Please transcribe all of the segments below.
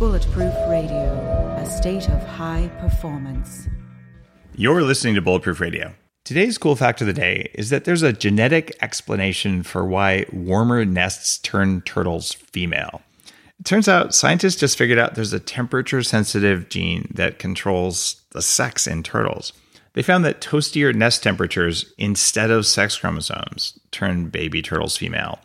Bulletproof Radio, a state of high performance. You're listening to Bulletproof Radio. Today's cool fact of the day is that there's a genetic explanation for why warmer nests turn turtles female. It turns out scientists just figured out there's a temperature-sensitive gene that controls the sex in turtles. They found that toastier nest temperatures instead of sex chromosomes turn baby turtles female.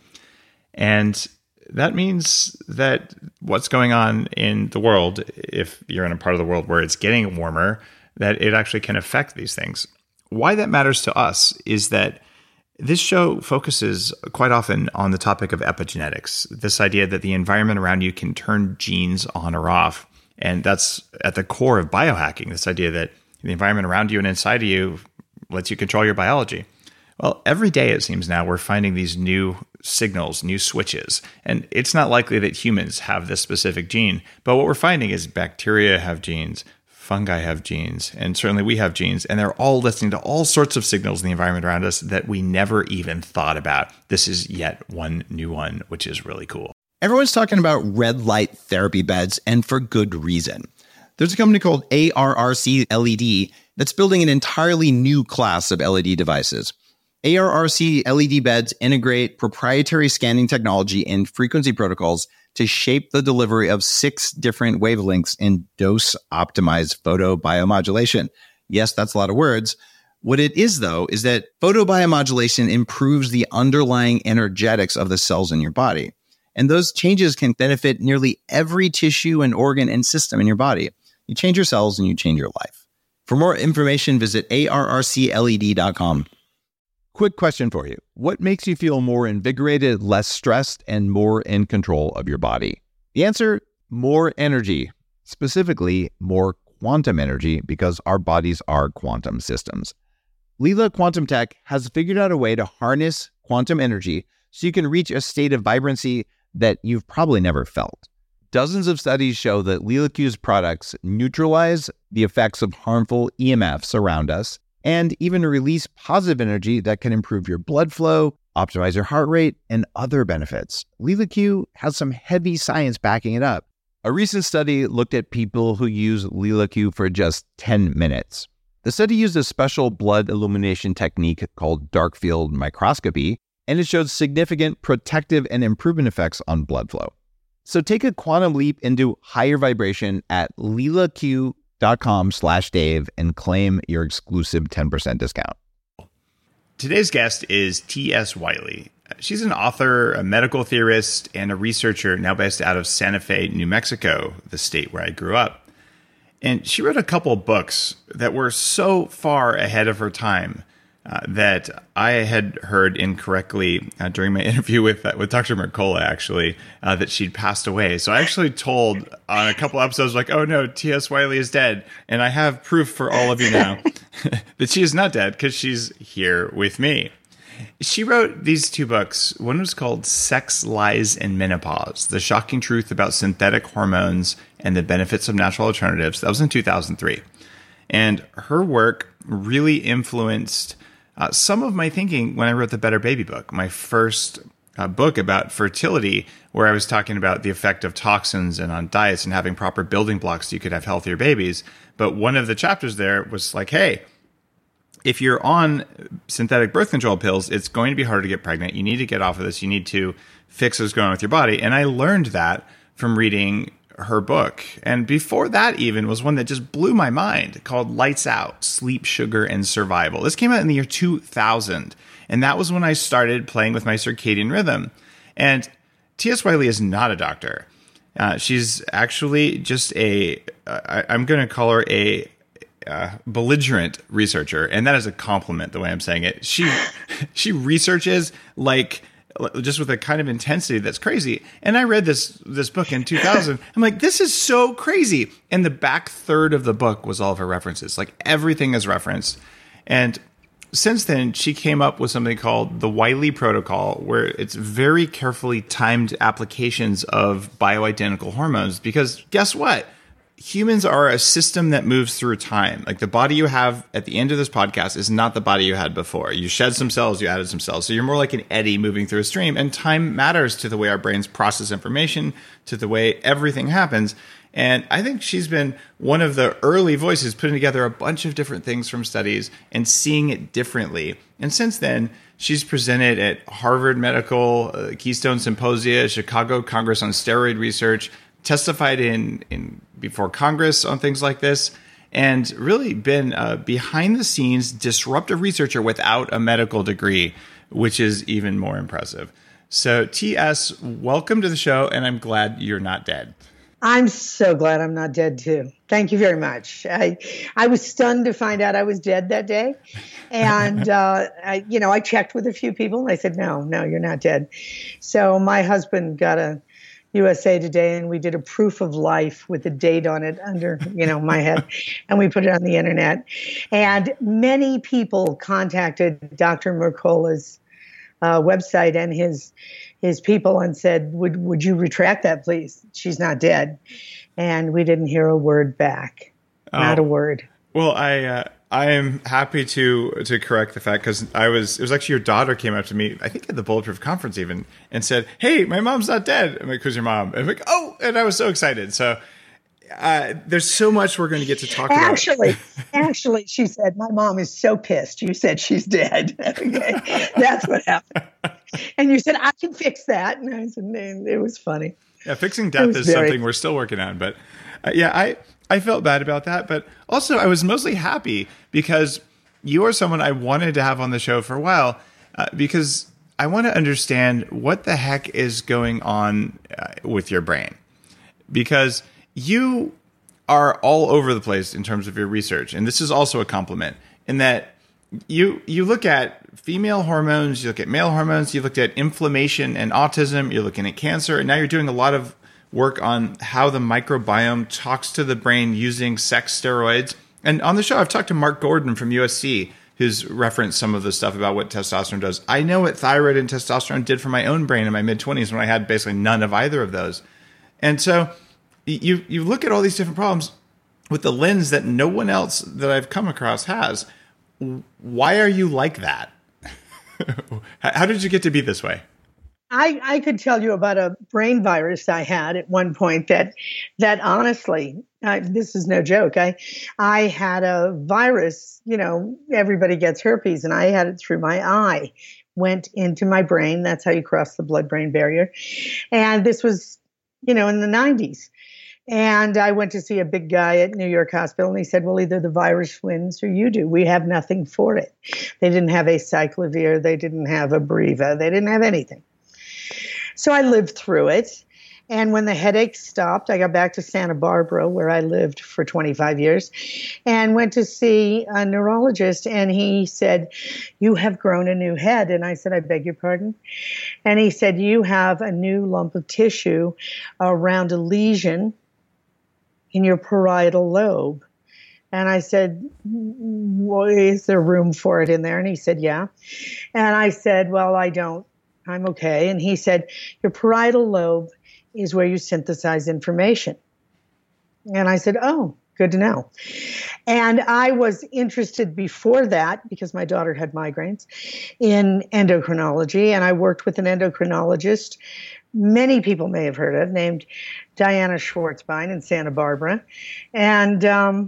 And that means that what's going on in the world, if you're in a part of the world where it's getting warmer, that it actually can affect these things. Why that matters to us is that this show focuses quite often on the topic of epigenetics, this idea that the environment around you can turn genes on or off. And that's at the core of biohacking, this idea that the environment around you and inside of you lets you control your biology. Well, every day it seems now we're finding these new signals, new switches. And it's not likely that humans have this specific gene. But what we're finding is bacteria have genes, fungi have genes, and certainly we have genes. And they're all listening to all sorts of signals in the environment around us that we never even thought about. This is yet one new one, which is really cool. Everyone's talking about red light therapy beds, and for good reason. There's a company called ARRC LED that's building an entirely new class of LED devices. ARRC LED beds integrate proprietary scanning technology and frequency protocols to shape the delivery of 6 different wavelengths in dose-optimized photobiomodulation. Yes, that's a lot of words. What it is, though, is that photobiomodulation improves the underlying energetics of the cells in your body. And those changes can benefit nearly every tissue and organ and system in your body. You change your cells and you change your life. For more information, visit arrcled.com. Quick question for you. What makes you feel more invigorated, less stressed, and more in control of your body? The answer, more energy. Specifically, more quantum energy, because our bodies are quantum systems. Leela Quantum Tech has figured out a way to harness quantum energy so you can reach a state of vibrancy that you've probably never felt. Dozens of studies show that Leela Q's products neutralize the effects of harmful EMFs around us and even release positive energy that can improve your blood flow, optimize your heart rate, and other benefits. Leela Q has some heavy science backing it up. A recent study looked at people who use Leela Q for just 10 minutes. The study used a special blood illumination technique called dark field microscopy, and it showed significant protective and improvement effects on blood flow. So take a quantum leap into higher vibration at leelaq.com/Dave and claim your exclusive 10% discount. Today's guest is T.S. Wiley. She's an author, a medical theorist, and a researcher now based out of Santa Fe, New Mexico, the state where I grew up. And she wrote a couple of books that were so far ahead of her time that I had heard incorrectly during my interview with Dr. Mercola, actually, that she'd passed away. So I actually told on a couple episodes, like, oh no, T.S. Wiley is dead. And I have proof for all of you now that she is not dead because she's here with me. She wrote these 2 books. One was called Sex, Lies, and Menopause, The Shocking Truth About Synthetic Hormones and the Benefits of Natural Alternatives. That was in 2003. And her work really influenced some of my thinking when I wrote the Better Baby book, my first book about fertility, where I was talking about the effect of toxins and on diets and having proper building blocks so you could have healthier babies. But one of the chapters there was like, hey, if you're on synthetic birth control pills, it's going to be harder to get pregnant. You need to get off of this. You need to fix what's going on with your body. And I learned that from reading her book. And before that even was one that just blew my mind, called Lights Out, Sleep, Sugar, and Survival. This came out in the year 2000. And that was when I started playing with my circadian rhythm. And T.S. Wiley is not a doctor. She's actually just I'm going to call her a belligerent researcher. And that is a compliment, the way I'm saying it. She researches like just with a kind of intensity that's crazy. And I read this book in 2000. I'm like, this is so crazy. And the back third of the book was all of her references. Like everything is referenced. And since then, she came up with something called the Wiley Protocol, where it's very carefully timed applications of bioidentical hormones. Because guess what? Humans are a system that moves through time. Like the body you have at the end of this podcast is not the body you had before. You shed some cells, you added some cells. So you're more like an eddy moving through a stream. And time matters to the way our brains process information, to the way everything happens. And I think she's been one of the early voices putting together a bunch of different things from studies and seeing it differently. And since then, she's presented at Harvard Medical, Keystone Symposia, Chicago Congress on Steroid Research, testified in before Congress on things like this, and really been a behind-the-scenes disruptive researcher without a medical degree, which is even more impressive. So, TS, welcome to the show, and I'm glad you're not dead. I'm so glad I'm not dead, too. Thank you very much. I was stunned to find out I was dead that day. And, I checked with a few people, and they said, no, you're not dead. So my husband got a USA Today, and we did a proof of life with a date on it under, my head, and we put it on the internet. And many people contacted Dr. Mercola's website and his people and said, would you retract that, please? She's not dead. And we didn't hear a word back. Not a word. Well, I am happy to correct the fact, because it was actually your daughter came up to me, I think at the Bulletproof conference even, and said, "Hey, my mom's not dead." I'm like, "Who's your mom?" And I'm like, "Oh," and I was so excited. So there's so much we're going to get to talk about. Actually, she said, "My mom is so pissed. You said she's dead." Okay, that's what happened. And you said, "I can fix that." And I said, it was funny. Yeah, fixing death is something we're still working on. But I felt bad about that. But also, I was mostly happy because you are someone I wanted to have on the show for a while, because I want to understand what the heck is going on with your brain. Because you are all over the place in terms of your research. And this is also a compliment in that you look at female hormones, you look at male hormones, you looked at inflammation and autism, you're looking at cancer, and now you're doing a lot of work on how the microbiome talks to the brain using sex steroids. And on the show, I've talked to Mark Gordon from USC, who's referenced some of the stuff about what testosterone does. I know what thyroid and testosterone did for my own brain in my mid-20s when I had basically none of either of those. And so you look at all these different problems with the lens that no one else that I've come across has. Why are you like that? How did you get to be this way? I could tell you about a brain virus I had at one point that honestly, this is no joke. I had a virus, everybody gets herpes, and I had it through my eye, went into my brain. That's how you cross the blood-brain barrier. And this was, in the 90s. And I went to see a big guy at New York Hospital, and he said, well, either the virus wins or you do. We have nothing for it. They didn't have acyclovir. They didn't have Abreva. They didn't have anything. So I lived through it. And when the headaches stopped, I got back to Santa Barbara, where I lived for 25 years, and went to see a neurologist. And he said, you have grown a new head. And I said, I beg your pardon? And he said, you have a new lump of tissue around a lesion in your parietal lobe. And I said, well, is there room for it in there? And he said, yeah. And I said, well, I'm okay. And he said, your parietal lobe is where you synthesize information. And I said, oh, good to know. And I was interested before that, because my daughter had migraines, in endocrinology. And I worked with an endocrinologist many people may have heard of, named Diana Schwartzbein in Santa Barbara. And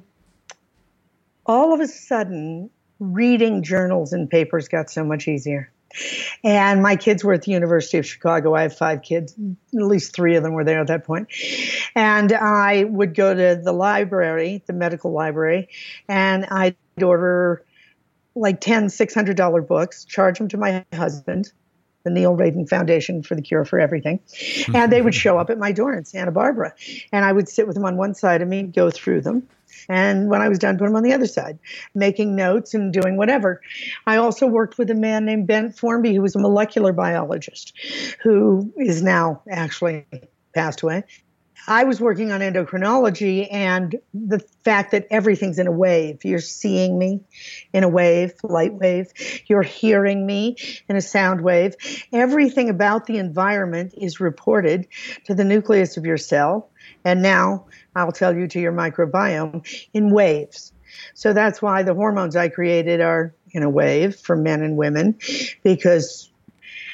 all of a sudden, reading journals and papers got so much easier. And my kids were at the University of Chicago. I have 5 kids. At least 3 of them were there at that point. And I would go to the library, the medical library, and I'd order like 10 $600 books, charge them to my husband, the Neil Radin Foundation for the Cure for Everything. And they would show up at my door in Santa Barbara. And I would sit with them on one side of me, go through them. And when I was done, put them on the other side, making notes and doing whatever. I also worked with a man named Bent Formby, who was a molecular biologist, who is now actually passed away. I was working on endocrinology and the fact that everything's in a wave. You're seeing me in a wave, light wave. You're hearing me in a sound wave. Everything about the environment is reported to the nucleus of your cell. And now I'll tell you to your microbiome in waves. So that's why the hormones I created are in a wave for men and women, because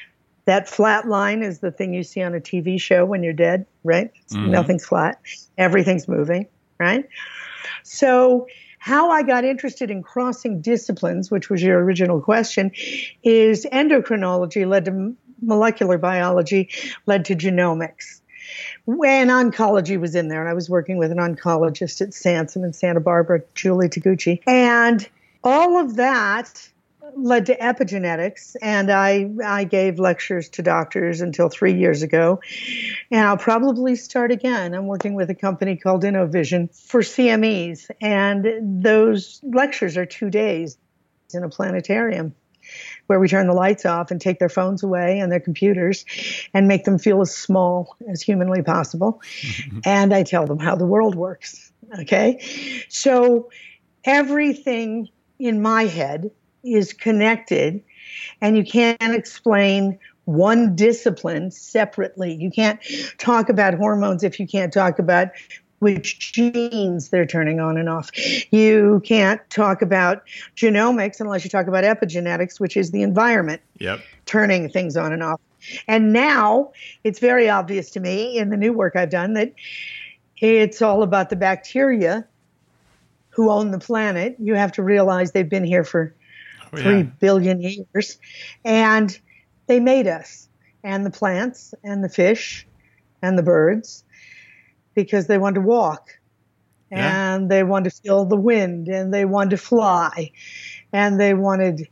That flat line is the thing you see on a TV show when you're dead, right? Nothing's flat. Everything's moving, right? So how I got interested in crossing disciplines, which was your original question, is endocrinology led to molecular biology, led to genomics. When oncology was in there, and I was working with an oncologist at Sansom in Santa Barbara, Julie Taguchi, and all of that led to epigenetics, and I gave lectures to doctors until 3 years ago, and I'll probably start again. I'm working with a company called InnoVision for CMEs, and those lectures are 2 days in a planetarium where we turn the lights off and take their phones away and their computers and make them feel as small as humanly possible. And I tell them how the world works, okay? So everything in my head is connected, and you can't explain one discipline separately. You can't talk about hormones if you can't talk about which genes they're turning on and off. You can't talk about genomics unless you talk about epigenetics, which is the environment turning things on and off. And now it's very obvious to me in the new work I've done that it's all about the bacteria who own the planet. You have to realize they've been here for 3 billion years, and they made us, and the plants and the fish and the birds, because they wanted to walk, and they wanted to feel the wind, and they wanted to fly, and they wanted,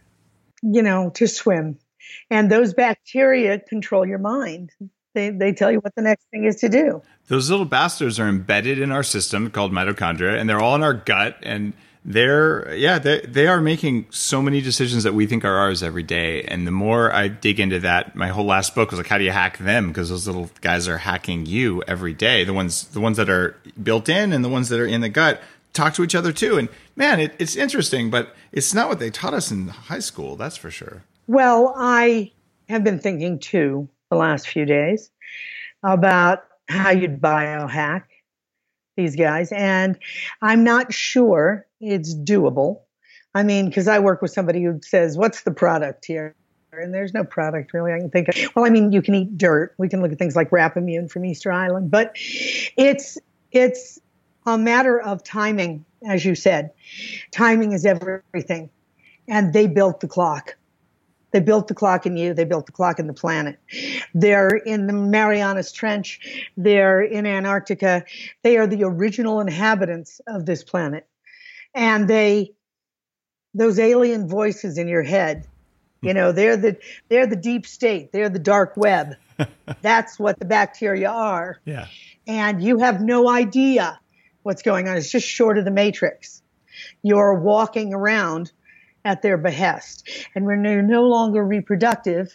to swim. And those bacteria control your mind. They tell you what the next thing is to do. Those little bastards are embedded in our system called mitochondria, and they're all in our gut, and they are making so many decisions that we think are ours every day. And the more I dig into that, my whole last book was like, how do you hack them? Because those little guys are hacking you every day. The ones that are built in and the ones that are in the gut talk to each other too. And man, it's interesting, but it's not what they taught us in high school. That's for sure. Well, I have been thinking too the last few days about how you'd biohack these guys. And I'm not sure it's doable. I mean, because I work with somebody who says, what's the product here? And there's no product really I can think of. Well, I mean, you can eat dirt. We can look at things like Rapamune from Easter Island. But it's a matter of timing, as you said. Timing is everything. And they built the clock. They built the clock in you. They built the clock in the planet. They're in the Marianas Trench. They're in Antarctica. They are the original inhabitants of this planet. And those alien voices in your head, they're the deep state. They're the dark web. That's what the bacteria are. Yeah. And you have no idea what's going on. It's just short of the Matrix. You're walking around at their behest. And when you're no longer reproductive,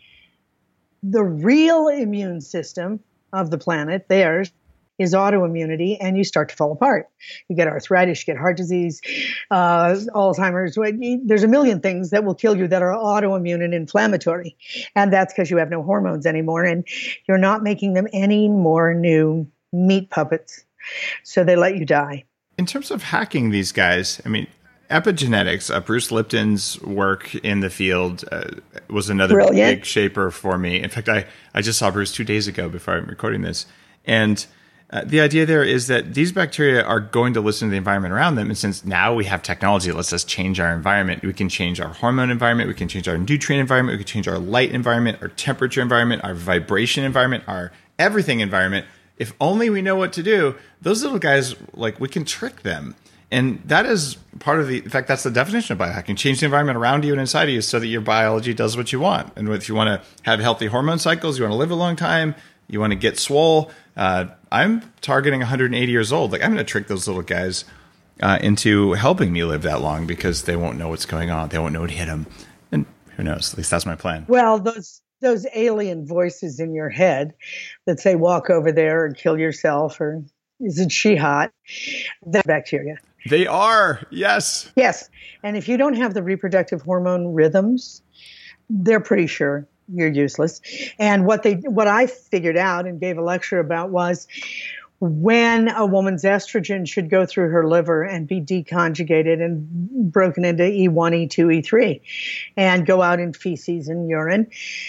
the real immune system of the planet, theirs, is autoimmunity, and you start to fall apart. You get arthritis, you get heart disease, Alzheimer's. There's a million things that will kill you that are autoimmune and inflammatory. And that's because you have no hormones anymore, and you're not making them any more new meat puppets. So they let you die. In terms of hacking these guys, I mean, epigenetics, Bruce Lipton's work in the field was another big shaper for me. In fact, I just saw Bruce 2 days ago before I'm recording this. And the idea there is that these bacteria are going to listen to the environment around them. And since now we have technology that lets us change our environment, we can change our hormone environment, we can change our nutrient environment, we can change our light environment, our temperature environment, our vibration environment, our everything environment. If only we know what to do, those little guys, we can trick them. And that is part of in fact, that's the definition of biohacking. Change the environment around you and inside of you so that your biology does what you want. And if you want to have healthy hormone cycles, you want to live a long time, you want to get swole. I'm targeting 180 years old. I'm going to trick those little guys into helping me live that long because they won't know what's going on. They won't know what hit them. And who knows? At least that's my plan. Well, those alien voices in your head that say, walk over there or kill yourself or isn't she hot? That's bacteria. They are, yes. Yes. And if you don't have the reproductive hormone rhythms, they're pretty sure you're useless. And what I figured out and gave a lecture about was when a woman's estrogen should go through her liver and be deconjugated and broken into E1, E2, E3 and go out in feces and urine.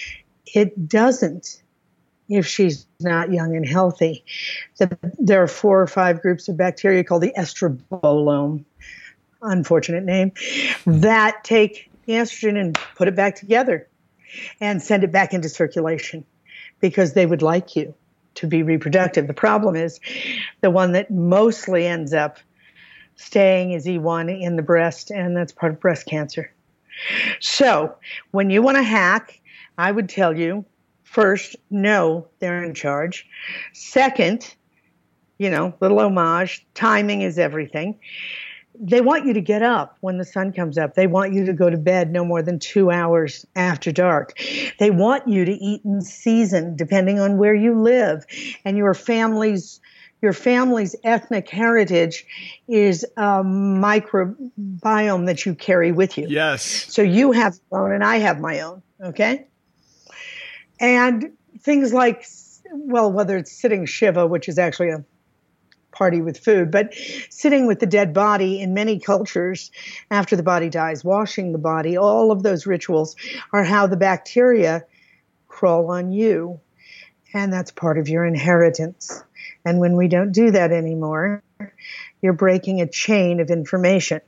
It doesn't if she's not young and healthy. There are 4 or 5 groups of bacteria called the estrobolome, unfortunate name, that take the estrogen and put it back together and send it back into circulation because they would like you to be reproductive. The problem is the one that mostly ends up staying is E1 in the breast, and that's part of breast cancer. So when you want to hack, I would tell you, first, no, they're in charge. Second, little homage, timing is everything. They want you to get up when the sun comes up. They want you to go to bed no more than 2 hours after dark. They want you to eat in season, depending on where you live. And your family's ethnic heritage is a microbiome that you carry with you. Yes. So you have your own and I have my own, okay? And things like, whether it's sitting Shiva, which is actually a party with food, but sitting with the dead body in many cultures after the body dies, washing the body, all of those rituals are how the bacteria crawl on you. And that's part of your inheritance. And when we don't do that anymore, you're breaking a chain of information.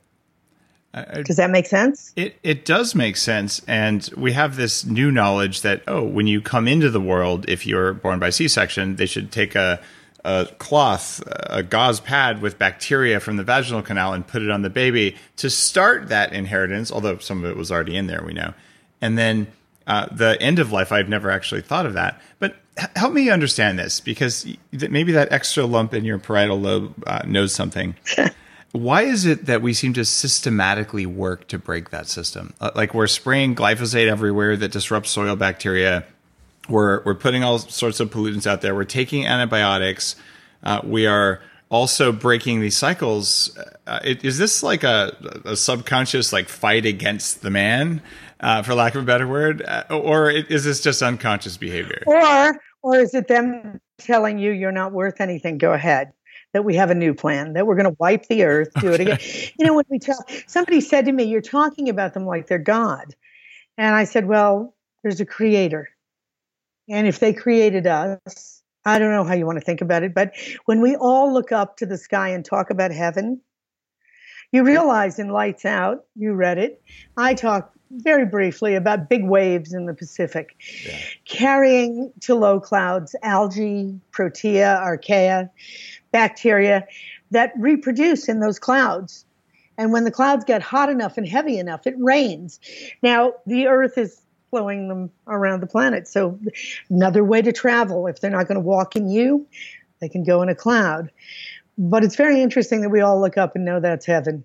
Does that make sense? It does make sense. And we have this new knowledge that, when you come into the world, if you're born by C-section, they should take a cloth, a gauze pad with bacteria from the vaginal canal and put it on the baby to start that inheritance, although some of it was already in there, we know. And then the end of life, I've never actually thought of that. But help me understand this, because maybe that extra lump in your parietal lobe knows something. Why is it that we seem to systematically work to break that system? Like we're spraying glyphosate everywhere that disrupts soil bacteria. We're putting all sorts of pollutants out there. We're taking antibiotics. We are also breaking these cycles. Is this like a subconscious fight against the man, for lack of a better word, or is this just unconscious behavior? Or is it them telling you you're not worth anything? Go ahead. That we have a new plan, that we're going to wipe the earth, do it again. When we talk, somebody said to me, "You're talking about them like they're God," and I said, "Well, there's a creator. And if they created us, I don't know how you want to think about it, but when we all look up to the sky and talk about heaven, you realize in Lights Out, you read it, I talk very briefly about big waves in the Pacific, carrying to low clouds algae, protea, archaea, bacteria that reproduce in those clouds. And when the clouds get hot enough and heavy enough, it rains. Now, the earth is flowing them around the planet. So another way to travel, if they're not going to walk in you, they can go in a cloud. But it's very interesting that we all look up and know that's heaven.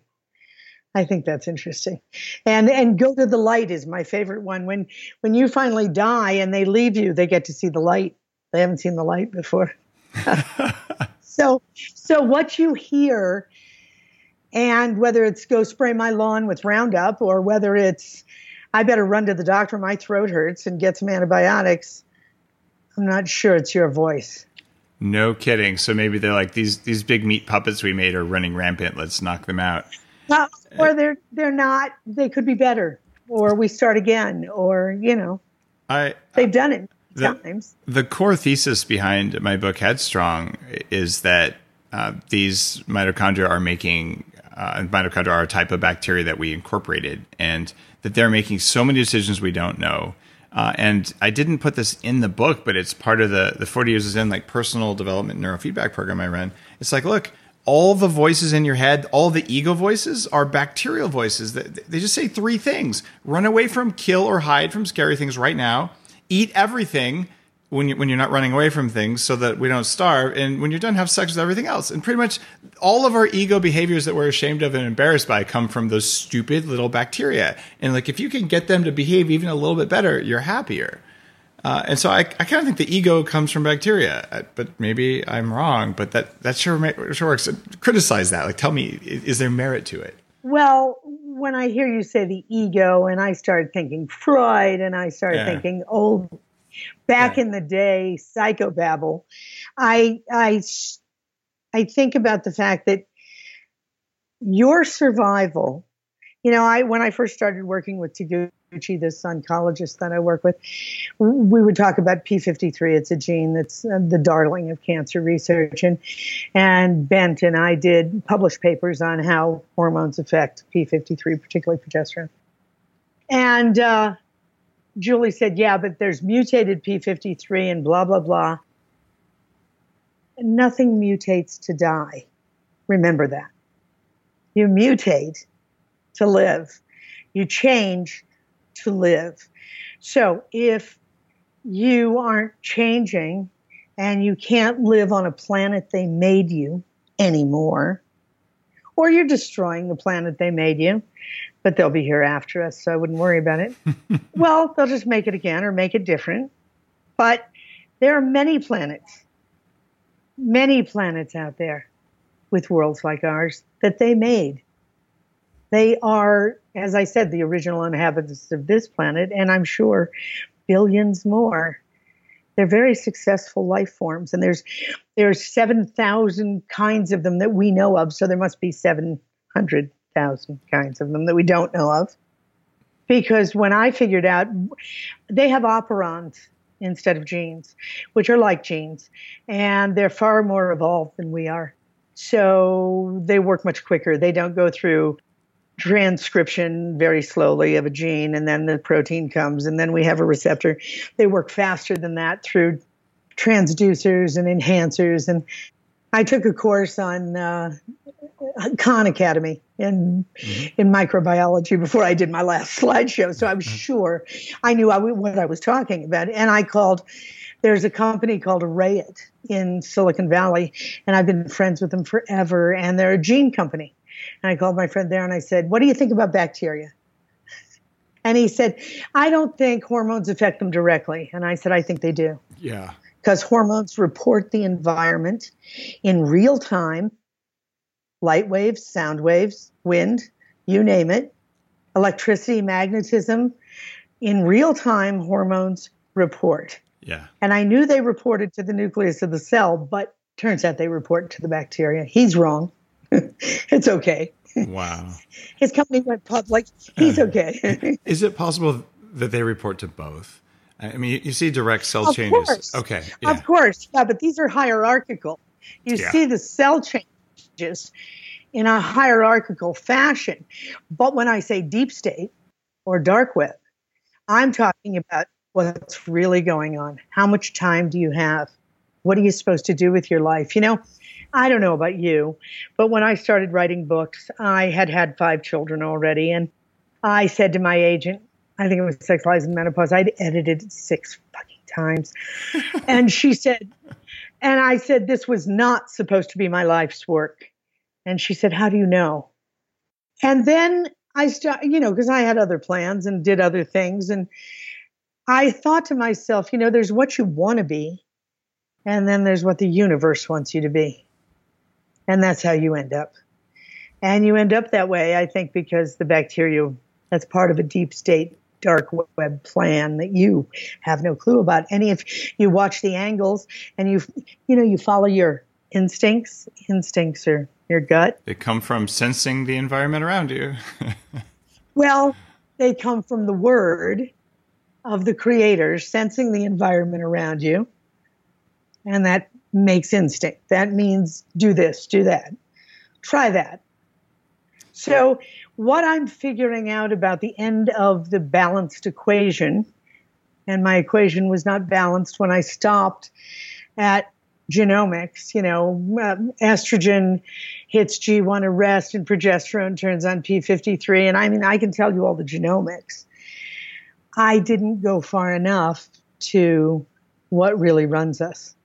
I think that's interesting. And go to the light is my favorite one. When you finally die and they leave you, they get to see the light. They haven't seen the light before. So what you hear, and whether it's go spray my lawn with Roundup or whether it's I better run to the doctor, my throat hurts, and get some antibiotics, I'm not sure it's your voice. No kidding. So maybe they're like, these big meat puppets we made are running rampant. Let's knock them out. Or they're not. They could be better. Or we start again. Or, they've done it times. The core thesis behind my book, Headstrong, is that these mitochondria are making mitochondria are a type of bacteria that we incorporated, and that they're making so many decisions we don't know. And I didn't put this in the book, but it's part of the 40 Years of Zen personal development neurofeedback program I run. It's like, look, all the voices in your head, all the ego voices are bacterial voices. They just say 3 things: run away from, kill, or hide from scary things right now. Eat everything when you're not running away from things so that we don't starve. And when you're done, have sex with everything else. And pretty much all of our ego behaviors that we're ashamed of and embarrassed by come from those stupid little bacteria. And if you can get them to behave even a little bit better, you're happier. And so I kind of think the ego comes from bacteria, but maybe I'm wrong, but that sure works. Criticize that. Tell me, is there merit to it? Well, when I hear you say the ego, and I started thinking Freud, and I started thinking back in the day, psychobabble, I think about the fact that your survival when I first started working with Taguchi, this oncologist that I work with, we would talk about P53. It's a gene that's the darling of cancer research. And Bent and I did publish papers on how hormones affect P53, particularly progesterone. And Julie said, yeah, but there's mutated P53 and blah, blah, blah. Nothing mutates to die. Remember that. You mutate to live. You change to live. So if you aren't changing and you can't live on a planet they made you anymore, or you're destroying the planet they made you, but they'll be here after us, so I wouldn't worry about it. Well, they'll just make it again or make it different. But there are many planets out there with worlds like ours that they made. They are, as I said, the original inhabitants of this planet, and I'm sure billions more. They're very successful life forms, and there's 7,000 kinds of them that we know of, so there must be 700,000 kinds of them that we don't know of. Because when I figured out, they have operons instead of genes, which are like genes, and they're far more evolved than we are. So they work much quicker. They don't go through transcription very slowly of a gene, and then the protein comes, and then we have a receptor. They work faster than that through transducers and enhancers. And I took a course on Khan Academy in microbiology before I did my last slideshow, so I was sure I knew what I was talking about. And there's a company called Arrayit in Silicon Valley, and I've been friends with them forever, and they're a gene company. And I called my friend there and I said, what do you think about bacteria? And he said, I don't think hormones affect them directly. And I said, I think they do. Yeah. Because hormones report the environment in real time, light waves, sound waves, wind, you name it, electricity, magnetism. In real time, hormones report. Yeah. And I knew they reported to the nucleus of the cell, but turns out they report to the bacteria. He's wrong. It's okay. Wow. His company went public. He's okay. Is it possible that they report to both? I mean, you see direct cell changes. Course. Okay. Yeah. Of course. Yeah, but these are hierarchical. You see the cell changes in a hierarchical fashion. But when I say deep state or dark web, I'm talking about what's really going on. How much time do you have? What are you supposed to do with your life? I don't know about you, but when I started writing books, I had 5 children already. And I said to my agent, I think it was Sex, Lies, and Menopause, I'd edited it 6 fucking times. And she said, and I said, this was not supposed to be my life's work. And she said, how do you know? And then I started, because I had other plans and did other things. And I thought to myself, there's what you want to be. And then there's what the universe wants you to be. And that's how you end up. And you end up that way, I think, because the bacteria, that's part of a deep state dark web plan that you have no clue about. And if you watch the angles and you follow your instincts are your gut. They come from sensing the environment around you. Well, they come from the word of the creator, sensing the environment around you. And that makes instinct. That means do this, do that, try that. So what I'm figuring out about the end of the balanced equation, and my equation was not balanced when I stopped at genomics, estrogen hits G1 arrest and progesterone turns on P53. And I can tell you all the genomics. I didn't go far enough to what really runs us.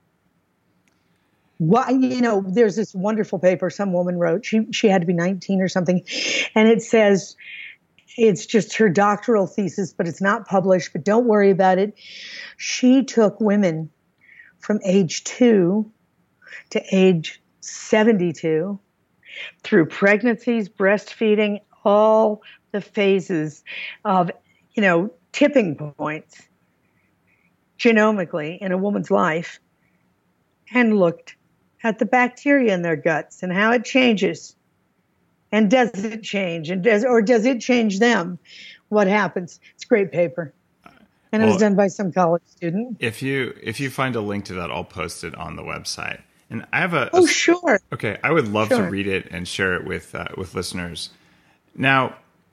There's this wonderful paper some woman wrote. She had to be 19 or something. And it says, it's just her doctoral thesis, but it's not published, but don't worry about it. She took women from age 2 to age 72 through pregnancies, breastfeeding, all the phases of, tipping points genomically in a woman's life, and looked at the bacteria in their guts and how it changes And does it change? And does it change them? What happens? It's a great paper. And it was done by some college student. If you find a link to that, I'll post it on the website. And I have sure. Okay, I would love to read it and share it with listeners. Now,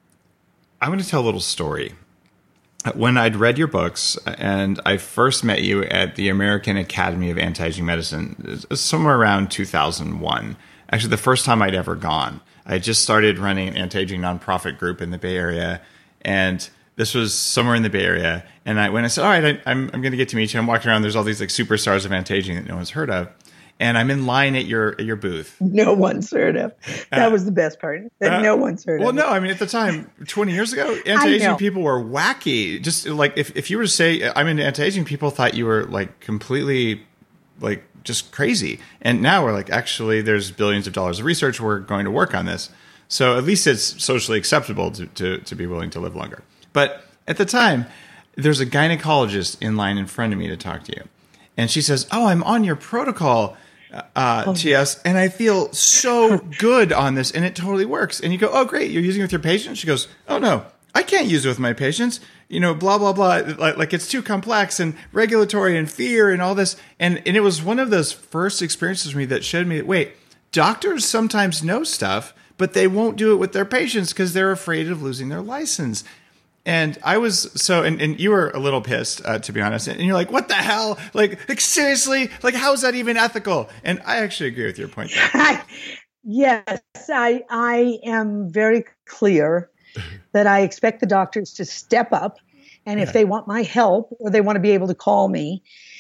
I'm going to tell a little story. When I'd read your books and I first met you at the American Academy of Anti-Aging Medicine, somewhere around 2001. Actually, the first time I'd ever gone. I had just started running an anti-aging nonprofit group in the Bay Area, and this was somewhere in the Bay Area. And when I said, all right, I'm going to get to meet you. I'm walking around. There's all these like superstars of anti-aging that no one's heard of. And I'm in line at your booth. No one's heard of. That was the best part. That no one's heard of. Well, no, I mean, at the time, 20 years ago, anti-aging people were wacky. Just like if you were to say, I'm into anti-aging, people thought you were like completely like just crazy. And now we're like, actually, there's billions of dollars of research. We're going to work on this. So at least it's socially acceptable to be willing to live longer. But at the time, there's a gynecologist in line in front of me to talk to you. And she says, oh, I'm on your protocol, TS, and I feel so good on this, and it totally works. And you go, oh, great, you're using it with your patients? She goes, oh, no, I can't use it with my patients. You know, blah, blah, blah. Like it's too complex and regulatory and fear and all this. And it was one of those first experiences for me that showed me that, wait, doctors sometimes know stuff, but they won't do it with their patients because they're afraid of losing their license. And I was and you were a little pissed, to be honest. And you're like, what the hell? Like seriously? Like, how is that even ethical? And I actually agree with your point there. Yes, I am very clear that I expect the doctors to step up. And if they want my help or they want to be able to call me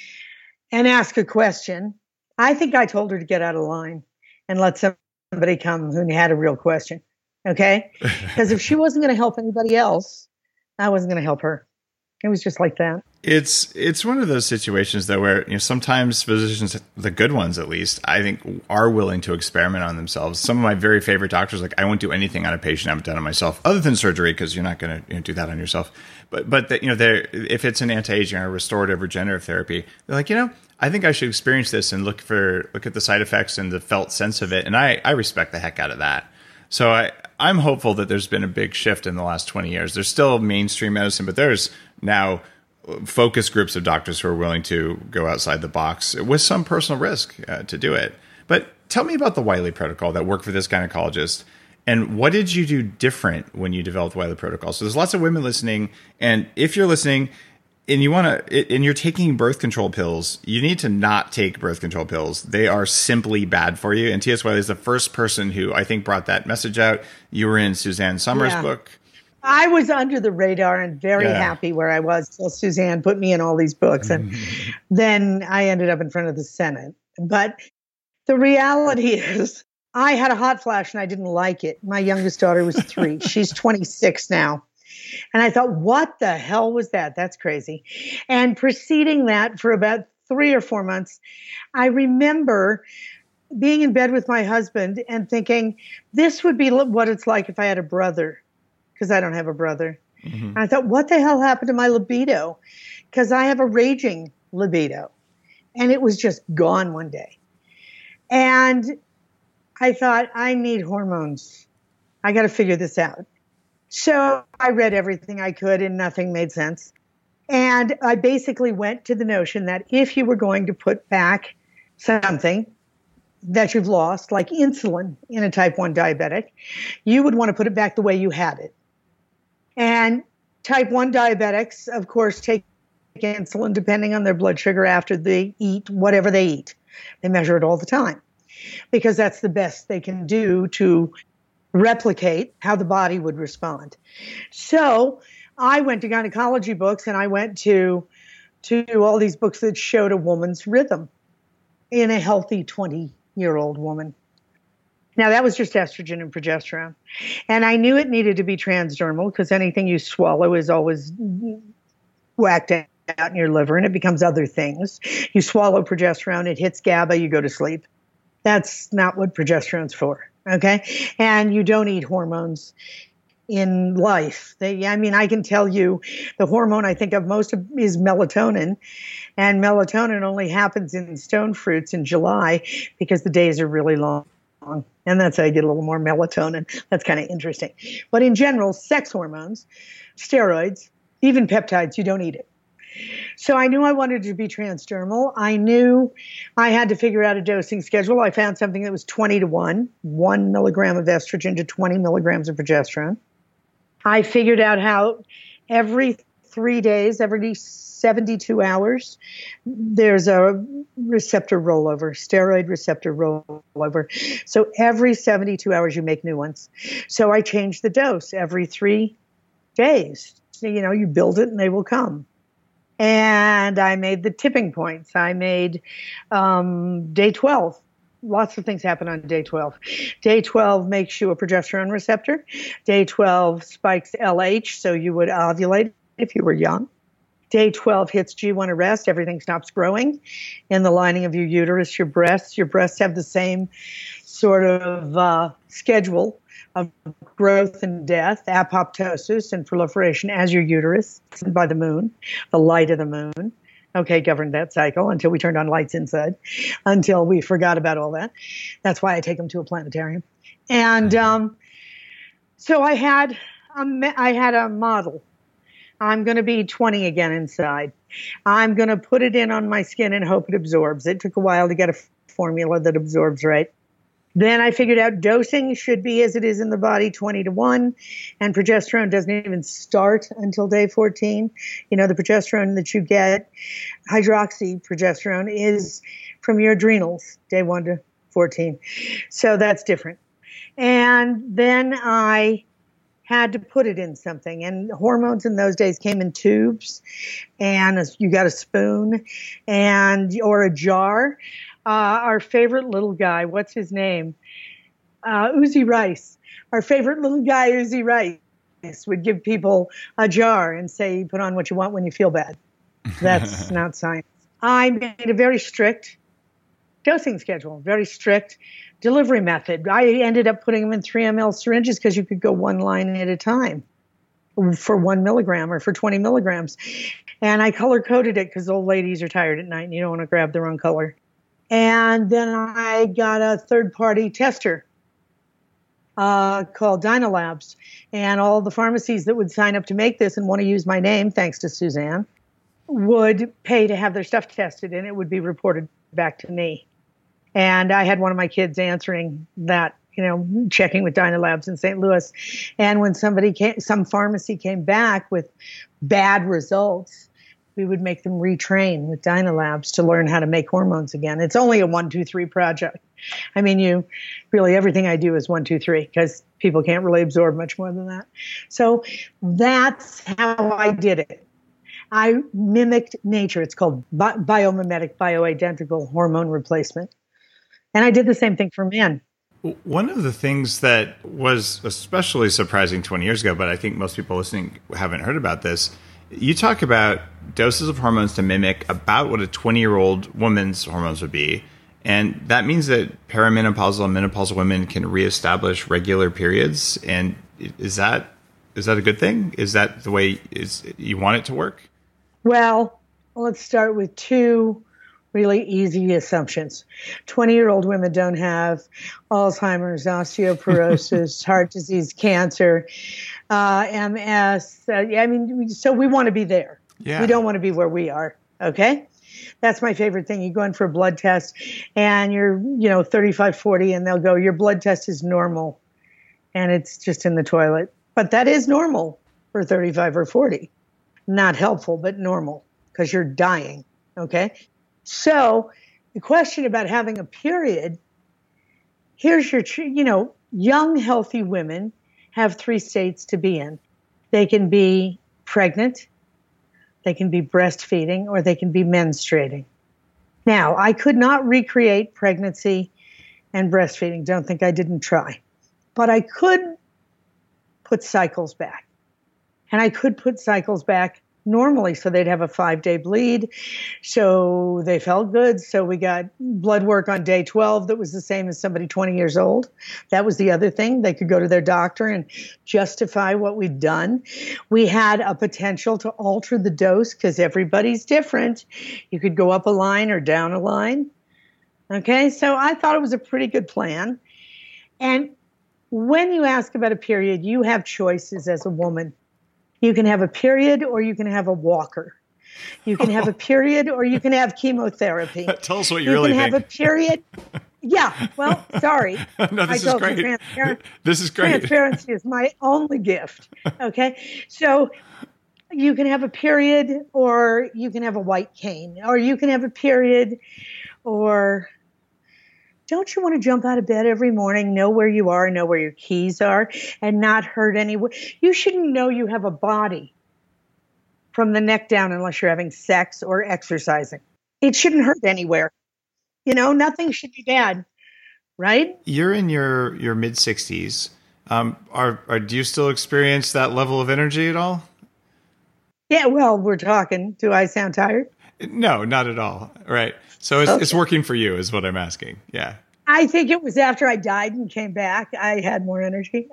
and ask a question, I think I told her to get out of line and let somebody come who had a real question. Okay? Because if she wasn't going to help anybody else, I wasn't going to help her. It was just like that. It's one of those situations though where sometimes physicians, the good ones at least, I think are willing to experiment on themselves. Some of my very favorite doctors, like I won't do anything on a patient I haven't done on myself, other than surgery, because you're not going to do that on yourself. But if it's an anti-aging or restorative regenerative therapy, they're like, I think I should experience this and look at the side effects and the felt sense of it, and I respect the heck out of that. So I'm hopeful that there's been a big shift in the last 20 years. There's still mainstream medicine, but there's now focus groups of doctors who are willing to go outside the box with some personal risk to do it. But tell me about the Wiley Protocol that worked for this gynecologist. And what did you do different when you developed Wiley Protocol? So there's lots of women listening. And if you're listening and you're taking birth control pills, you need to not take birth control pills. They are simply bad for you. And T.S. Wiley is the first person who I think brought that message out. You were in Suzanne Somers' book. I was under the radar and very happy where I was till Suzanne put me in all these books. And then I ended up in front of the Senate. But the reality is I had a hot flash and I didn't like it. My youngest daughter was 3. She's 26 now. And I thought, what the hell was that? That's crazy. And preceding that for about 3 or 4 months, I remember being in bed with my husband and thinking, this would be what it's like if I had a brother, because I don't have a brother. Mm-hmm. And I thought, what the hell happened to my libido? Because I have a raging libido. And it was just gone one day. And I thought, I need hormones. I got to figure this out. So I read everything I could and nothing made sense. And I basically went to the notion that if you were going to put back something that you've lost, like insulin in a type 1 diabetic, you would want to put it back the way you had it. And type 1 diabetics, of course, take insulin depending on their blood sugar after they eat whatever they eat. They measure it all the time because that's the best they can do to replicate how the body would respond. So I went to gynecology books and I went to all these books that showed a woman's rhythm in a healthy 20-year-old woman. Now, that was just estrogen and progesterone. And I knew it needed to be transdermal because anything you swallow is always whacked out in your liver and it becomes other things. You swallow progesterone, it hits GABA, you go to sleep. That's not what progesterone's for. Okay. And you don't eat hormones in life. I can tell you the hormone I think of most of is melatonin. And melatonin only happens in stone fruits in July because the days are really long. And that's how you get a little more melatonin. That's kind of interesting. But in general, sex hormones, steroids, even peptides, you don't eat it. So I knew I wanted to be transdermal. I knew I had to figure out a dosing schedule. I found something that was 20 to 1 milligram of estrogen to 20 milligrams of progesterone. I figured out how every 3 days, every 72 hours, there's a receptor rollover, steroid receptor rollover. So every 72 hours, you make new ones. So I changed the dose every 3 days. So, you build it and they will come. And I made the tipping points. I made day 12. Lots of things happen on day 12. Day 12 makes you a progesterone receptor. Day 12 spikes LH, so you would ovulate if you were young. Day 12 hits G1 arrest. Everything stops growing in the lining of your uterus, your breasts. Your breasts have the same sort of schedule of growth and death, apoptosis and proliferation as your uterus by the moon, the light of the moon. Okay, governed that cycle until we turned on lights inside, until we forgot about all that. That's why I take them to a planetarium. And so I had a model. I'm going to be 20 again inside. I'm going to put it in on my skin and hope it absorbs. It took a while to get a formula that absorbs right. Then I figured out dosing should be as it is in the body, 20 to 1, and progesterone doesn't even start until day 14. The progesterone that you get, hydroxyprogesterone, is from your adrenals, day 1 to 14. So that's different. And then I had to put it in something. And hormones in those days came in tubes, and you got a spoon or a jar. Our favorite little guy, what's his name? Uzi Rice. Our favorite little guy, Uzi Rice, would give people a jar and say, put on what you want when you feel bad. That's not science. I made a very strict dosing schedule, very strict delivery method. I ended up putting them in 3 ml syringes because you could go one line at a time for 1 milligram or for 20 milligrams. And I color-coded it because old ladies are tired at night and you don't want to grab the wrong color. And then I got a third-party tester called Dynalabs. And all the pharmacies that would sign up to make this and want to use my name, thanks to Suzanne, would pay to have their stuff tested, and it would be reported back to me. And I had one of my kids answering that, checking with Dynalabs in St. Louis. And when some pharmacy came back with bad results, we would make them retrain with Dynalabs to learn how to make hormones again. It's only a 1, 2, 3 project. I mean, everything I do is 1, 2, 3 because people can't really absorb much more than that. So that's how I did it. I mimicked nature. It's called biomimetic, bioidentical hormone replacement. And I did the same thing for men. One of the things that was especially surprising 20 years ago, but I think most people listening haven't heard about this, you talk about doses of hormones to mimic about what a 20-year-old woman's hormones would be. And that means that perimenopausal and menopausal women can reestablish regular periods. And is that a good thing? Is that the way you want it to work? Well, let's start with 2 really easy assumptions. 20-year-old women don't have Alzheimer's, osteoporosis, heart disease, cancer, MS. So we want to be there. Yeah. We don't want to be where we are. Okay. That's my favorite thing. You go in for a blood test and you're, 35, 40, and they'll go, your blood test is normal. And it's just in the toilet. But that is normal for 35 or 40. Not helpful, but normal because you're dying. Okay. So the question about having a period, here's your, young, healthy women have 3 states to be in. They can be pregnant, they can be breastfeeding, or they can be menstruating. Now, I could not recreate pregnancy and breastfeeding. Don't think I didn't try. But I could put cycles back. And I could put cycles back normally, so they'd have a 5-day bleed. So they felt good. So we got blood work on day 12 that was the same as somebody 20 years old. That was the other thing. They could go to their doctor and justify what we'd done. We had a potential to alter the dose because everybody's different. You could go up a line or down a line. Okay, so I thought it was a pretty good plan. And when you ask about a period, you have choices as a woman. You can have a period or you can have a walker. You can have a period or you can have chemotherapy. Tell us what you really think. You can have a period. Yeah, well, sorry. No, this is great. This is great. Transparency is my only gift. Okay. So you can have a period or you can have a white cane, or you can have a period, or don't you want to jump out of bed every morning, know where you are, know where your keys are, and not hurt anyone? You shouldn't know you have a body from the neck down unless you're having sex or exercising. It shouldn't hurt anywhere. Nothing should be bad, right? You're in your mid-60s. Do you still experience that level of energy at all? Yeah, well, we're talking. Do I sound tired? No, not at all. Right. So it's working for you is what I'm asking. Yeah. I think it was after I died and came back, I had more energy.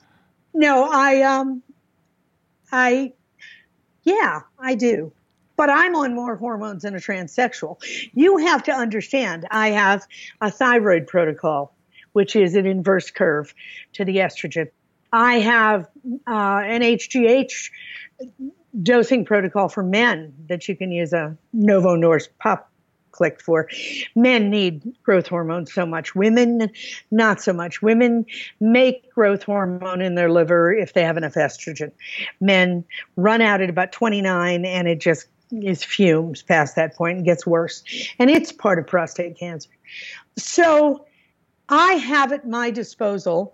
Yeah, I do. But I'm on more hormones than a transsexual. You have to understand, I have a thyroid protocol, which is an inverse curve to the estrogen. I have an HGH dosing protocol for men that you can use a Novo Nordisk pop click for. Men need growth hormone so much. Women, not so much. Women make growth hormone in their liver if they have enough estrogen. Men run out at about 29 and it just is fumes past that point and gets worse. And it's part of prostate cancer. So I have at my disposal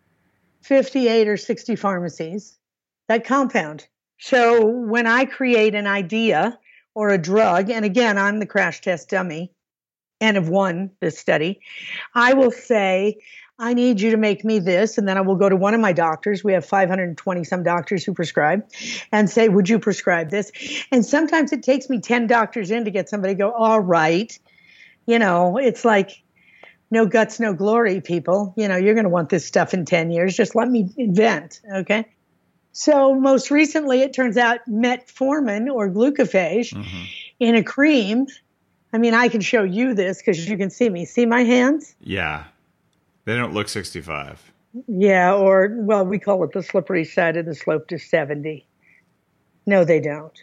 58 or 60 pharmacies that compound. So when I create an idea or a drug, and again, I'm the crash test dummy and have won this study, I will say, I need you to make me this. And then I will go to one of my doctors. We have 520 some doctors who prescribe, and say, would you prescribe this? And sometimes it takes me 10 doctors in to get somebody to go, all right. It's like no guts, no glory, people. You're going to want this stuff in 10 years. Just let me invent. Okay. So most recently, it turns out metformin or glucophage in a cream. I mean, I can show you this because you can see me. See my hands? Yeah. They don't look 65. Yeah. We call it the slippery side of the slope to 70. No, they don't.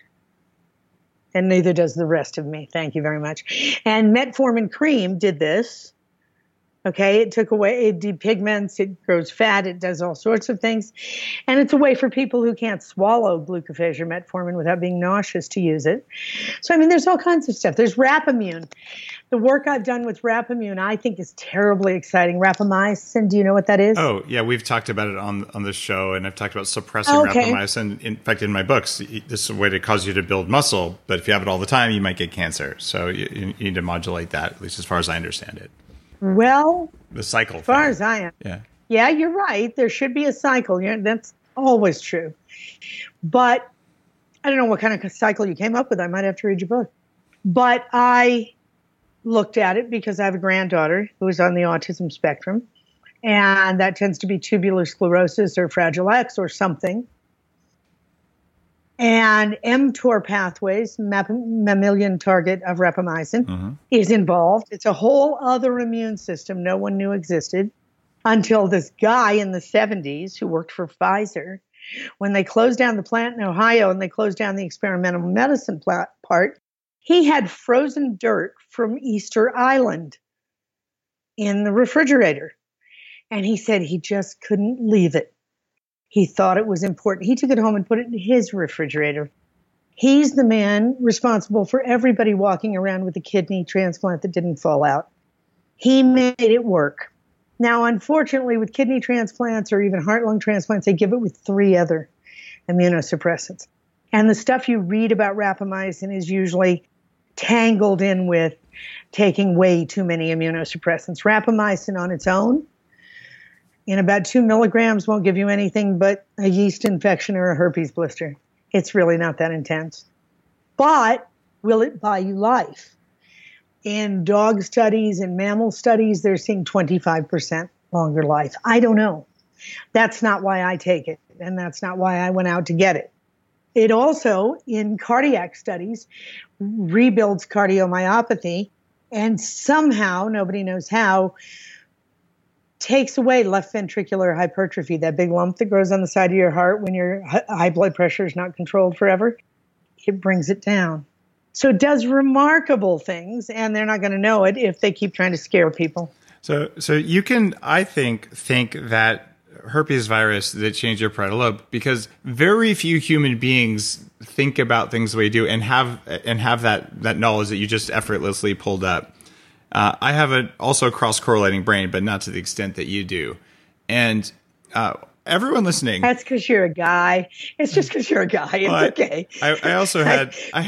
And neither does the rest of me. Thank you very much. And metformin cream did this. Okay, it took away, it depigments, it grows fat, it does all sorts of things. And it's a way for people who can't swallow glucophage or metformin without being nauseous to use it. So, I mean, there's all kinds of stuff. There's Rapamune. The work I've done with Rapamune, I think, is terribly exciting. Rapamycin, do you know what that is? Oh, yeah, we've talked about it on this show, and I've talked about suppressing rapamycin. In fact, in my books, this is a way to cause you to build muscle, but if you have it all the time, you might get cancer. So you need to modulate that, at least as far as I understand it. Well, the cycle. As far as I am. Yeah. Yeah, you're right. There should be a cycle. That's always true. But I don't know what kind of cycle you came up with. I might have to read your book. But I looked at it because I have a granddaughter who is on the autism spectrum. And that tends to be tubular sclerosis or Fragile X or something. And mTOR pathways, mammalian target of rapamycin, is involved. It's a whole other immune system no one knew existed until this guy in the 70s who worked for Pfizer, when they closed down the plant in Ohio and they closed down the experimental medicine part, he had frozen dirt from Easter Island in the refrigerator. And he said he just couldn't leave it. He thought it was important. He took it home and put it in his refrigerator. He's the man responsible for everybody walking around with a kidney transplant that didn't fall out. He made it work. Now, unfortunately, with kidney transplants or even heart-lung transplants, they give it with 3 other immunosuppressants. And the stuff you read about rapamycin is usually tangled in with taking way too many immunosuppressants. Rapamycin on its own, in about 2 milligrams, won't give you anything but a yeast infection or a herpes blister. It's really not that intense. But will it buy you life? In dog studies and mammal studies, they're seeing 25% longer life. I don't know. That's not why I take it, and that's not why I went out to get it. It also, in cardiac studies, rebuilds cardiomyopathy, and somehow, nobody knows how, takes away left ventricular hypertrophy, that big lump that grows on the side of your heart when your high blood pressure is not controlled forever. It brings it down. So it does remarkable things, and they're not going to know it if they keep trying to scare people. So you can, I think that herpes virus that changed your parietal lobe, because very few human beings think about things the way you do and have that knowledge that you just effortlessly pulled up. I have also a cross-correlating brain, but not to the extent that you do. And everyone listening, that's because you're a guy. It's just because you're a guy. It's okay. I also had a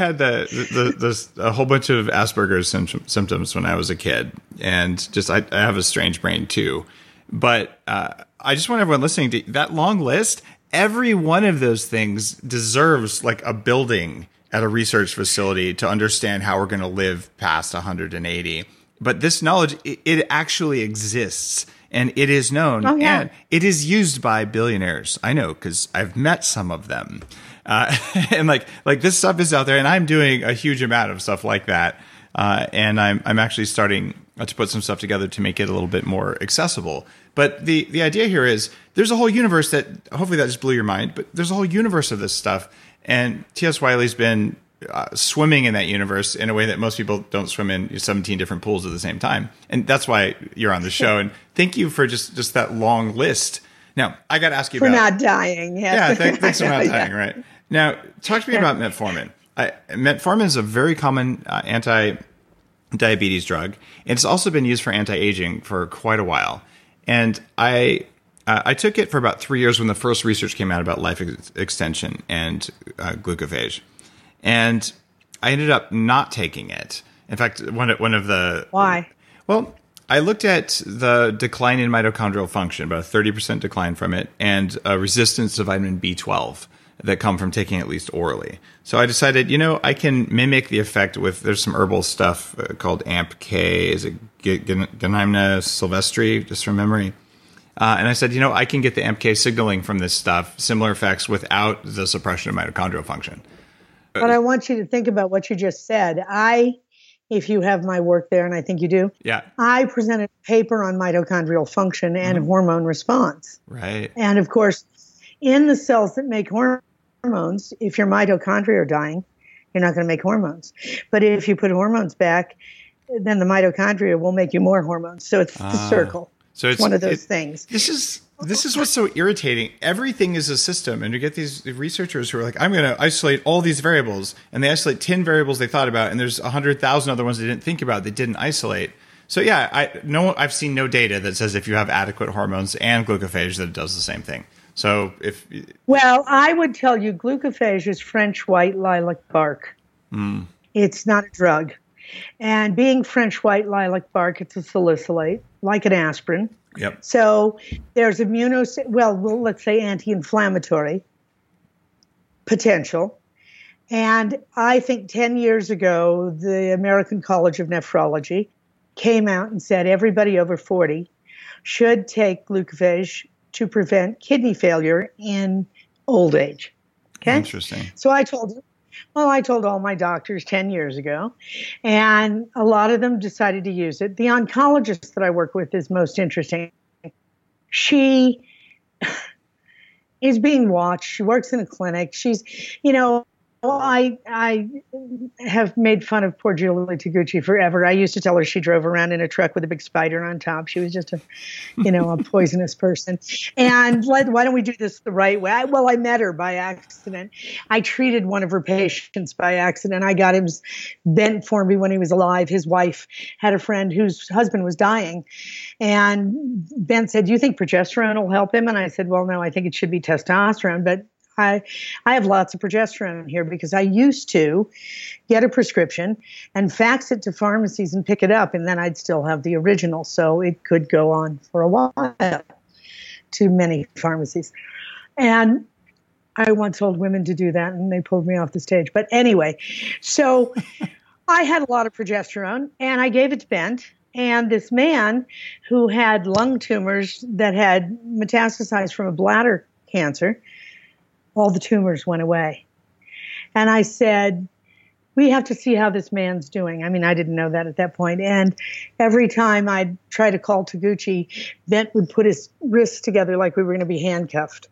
whole bunch of Asperger's symptoms when I was a kid, and just I have a strange brain too. But I just want everyone listening to that long list. Every one of those things deserves like a building at a research facility to understand how we're going to live past 180. But this knowledge, it actually exists, and it is known, and it is used by billionaires. I know, because I've met some of them. And like this stuff is out there, and I'm doing a huge amount of stuff like that. And I'm actually starting to put some stuff together to make it a little bit more accessible. But the idea here is there's a whole universe that, hopefully that just blew your mind, but there's a whole universe of this stuff. And T.S. Wiley's been swimming in that universe in a way that most people don't swim in 17 different pools at the same time. And that's why you're on the show. And thank you for just that long list. Now, I got to ask you for about... not dying. Yes. Yeah, thanks for not dying, right? Now, talk to me about metformin. Metformin is a very common anti-diabetes drug. And it's also been used for anti-aging for quite a while. And I took it for about 3 years when the first research came out about life extension and glucophage. And I ended up not taking it. In fact, one of the... Why? Well, I looked at the decline in mitochondrial function, about a 30% decline from it, and a resistance to vitamin B12 that come from taking at least orally. So I decided, I can mimic the effect with, there's some herbal stuff called AMP-K, is it Gymnema sylvestri, just from memory. And I said, I can get the AMP-K signaling from this stuff, similar effects without the suppression of mitochondrial function. But I want you to think about what you just said. If you have my work there, and I think you do, I presented a paper on mitochondrial function and hormone response. Right. And of course, in the cells that make hormones, if your mitochondria are dying, you're not going to make hormones. But if you put hormones back, then the mitochondria will make you more hormones. So it's the circle. So it's one of those things. This is what's so irritating. Everything is a system, and you get these researchers who are like, I'm going to isolate all these variables, and they isolate 10 variables they thought about, and there's 100,000 other ones they didn't think about, they didn't isolate. So yeah, I've seen no data that says if you have adequate hormones and glucophage that it does the same thing. So well, I would tell you glucophage is French white lilac bark. It's not a drug. And being French white lilac bark, it's a salicylate, like an aspirin. Yep. So there's let's say anti-inflammatory potential. And I think 10 years ago, the American College of Nephrology came out and said everybody over 40 should take glucophage to prevent kidney failure in old age. Okay. Interesting. So I told all my doctors 10 years ago, and a lot of them decided to use it. The oncologist that I work with is most interesting. She is being watched. She works in a clinic. She's, I have made fun of poor Julie Taguchi forever. I used to tell her she drove around in a truck with a big spider on top. She was just a poisonous person. And why don't we do this the right way? I met her by accident. I treated one of her patients by accident. I got him bent for me when he was alive. His wife had a friend whose husband was dying. And Ben said, "Do you think progesterone will help him?" And I said, "Well, no, I think it should be testosterone, but I have lots of progesterone here because I used to get a prescription and fax it to pharmacies and pick it up, and then I'd still have the original, so it could go on for a while to many pharmacies." And I once told women to do that, and they pulled me off the stage. But anyway, so I had a lot of progesterone, and I gave it to Bent. And this man who had lung tumors that had metastasized from a bladder cancer, all the tumors went away. And I said, we have to see how this man's doing. I mean, I didn't know that at that point. And every time I'd try to call Taguchi, Bent would put his wrists together like we were going to be handcuffed.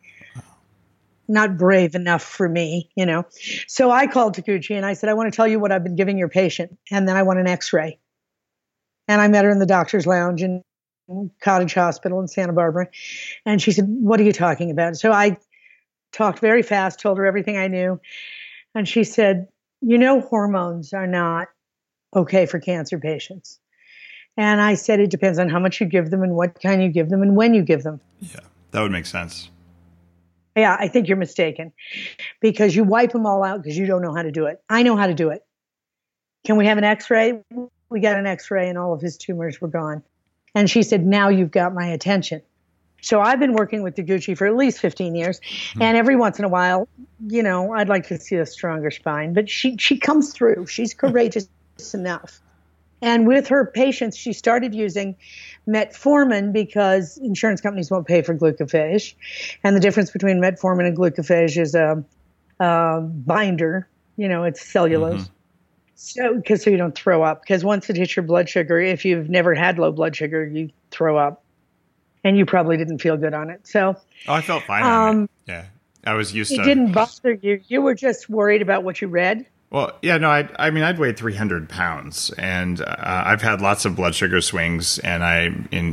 Not brave enough for me, you know. So I called Taguchi and I said, I want to tell you what I've been giving your patient. And then I want an x-ray. And I met her in the doctor's lounge in Cottage Hospital in Santa Barbara. And she said, what are you talking about? So I talked very fast, told her everything I knew. And she said, you know, hormones are not okay for cancer patients. And I said, it depends on how much you give them and what kind you give them and when you give them. Yeah, that would make sense. Yeah, I think you're mistaken because you wipe them all out because you don't know how to do it. I know how to do it. Can we have an x-ray? We got an x-ray and all of his tumors were gone. And she said, now you've got my attention. So I've been working with Taguchi for at least 15 years. And every once in a while, you know, I'd like to see a stronger spine. But she comes through. She's courageous enough. And with her patients, she started using metformin because insurance companies won't pay for glucophage. And the difference between metformin and glucophage is a binder. You know, it's cellulose. So you don't throw up. Because once it hits your blood sugar, if you've never had low blood sugar, you throw up. And you probably didn't feel good on it. So I felt fine on it. Yeah, I was used to it. It didn't bother you. You were just worried about what you read. Well, yeah, no, I'd weighed 300 pounds, and I've had lots of blood sugar swings, and I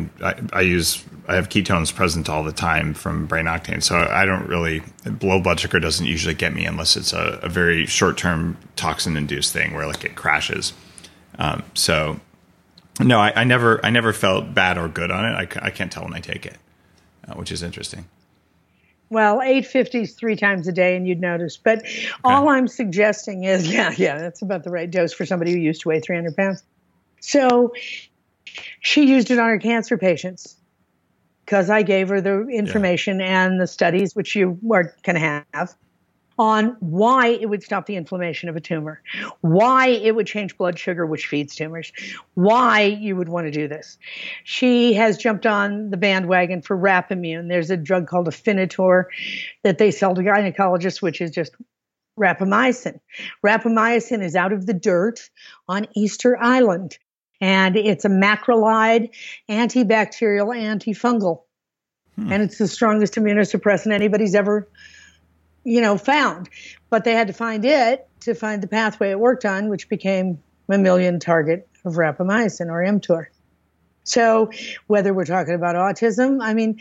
have ketones present all the time from brain octane, so I don't really, low blood sugar doesn't usually get me unless it's a very short-term toxin-induced thing where like it crashes. So no, I never felt bad or good on it. I can't tell when I take it, which is interesting. Well, 850s 3 times a day, and you'd notice. But all I'm suggesting is, yeah, that's about the right dose for somebody who used to weigh 300 pounds. So she used it on her cancer patients because I gave her the information and the studies, which you are going to have, on why it would stop the inflammation of a tumor, why it would change blood sugar, which feeds tumors, why you would want to do this. She has jumped on the bandwagon for Rapamune. There's a drug called Afinitor that they sell to gynecologists, which is just rapamycin. Rapamycin is out of the dirt on Easter Island, and it's a macrolide, antibacterial, antifungal. And it's the strongest immunosuppressant anybody's ever found. But they had to find it to find the pathway it worked on, which became mammalian target of rapamycin or mTOR. So whether we're talking about autism, I mean,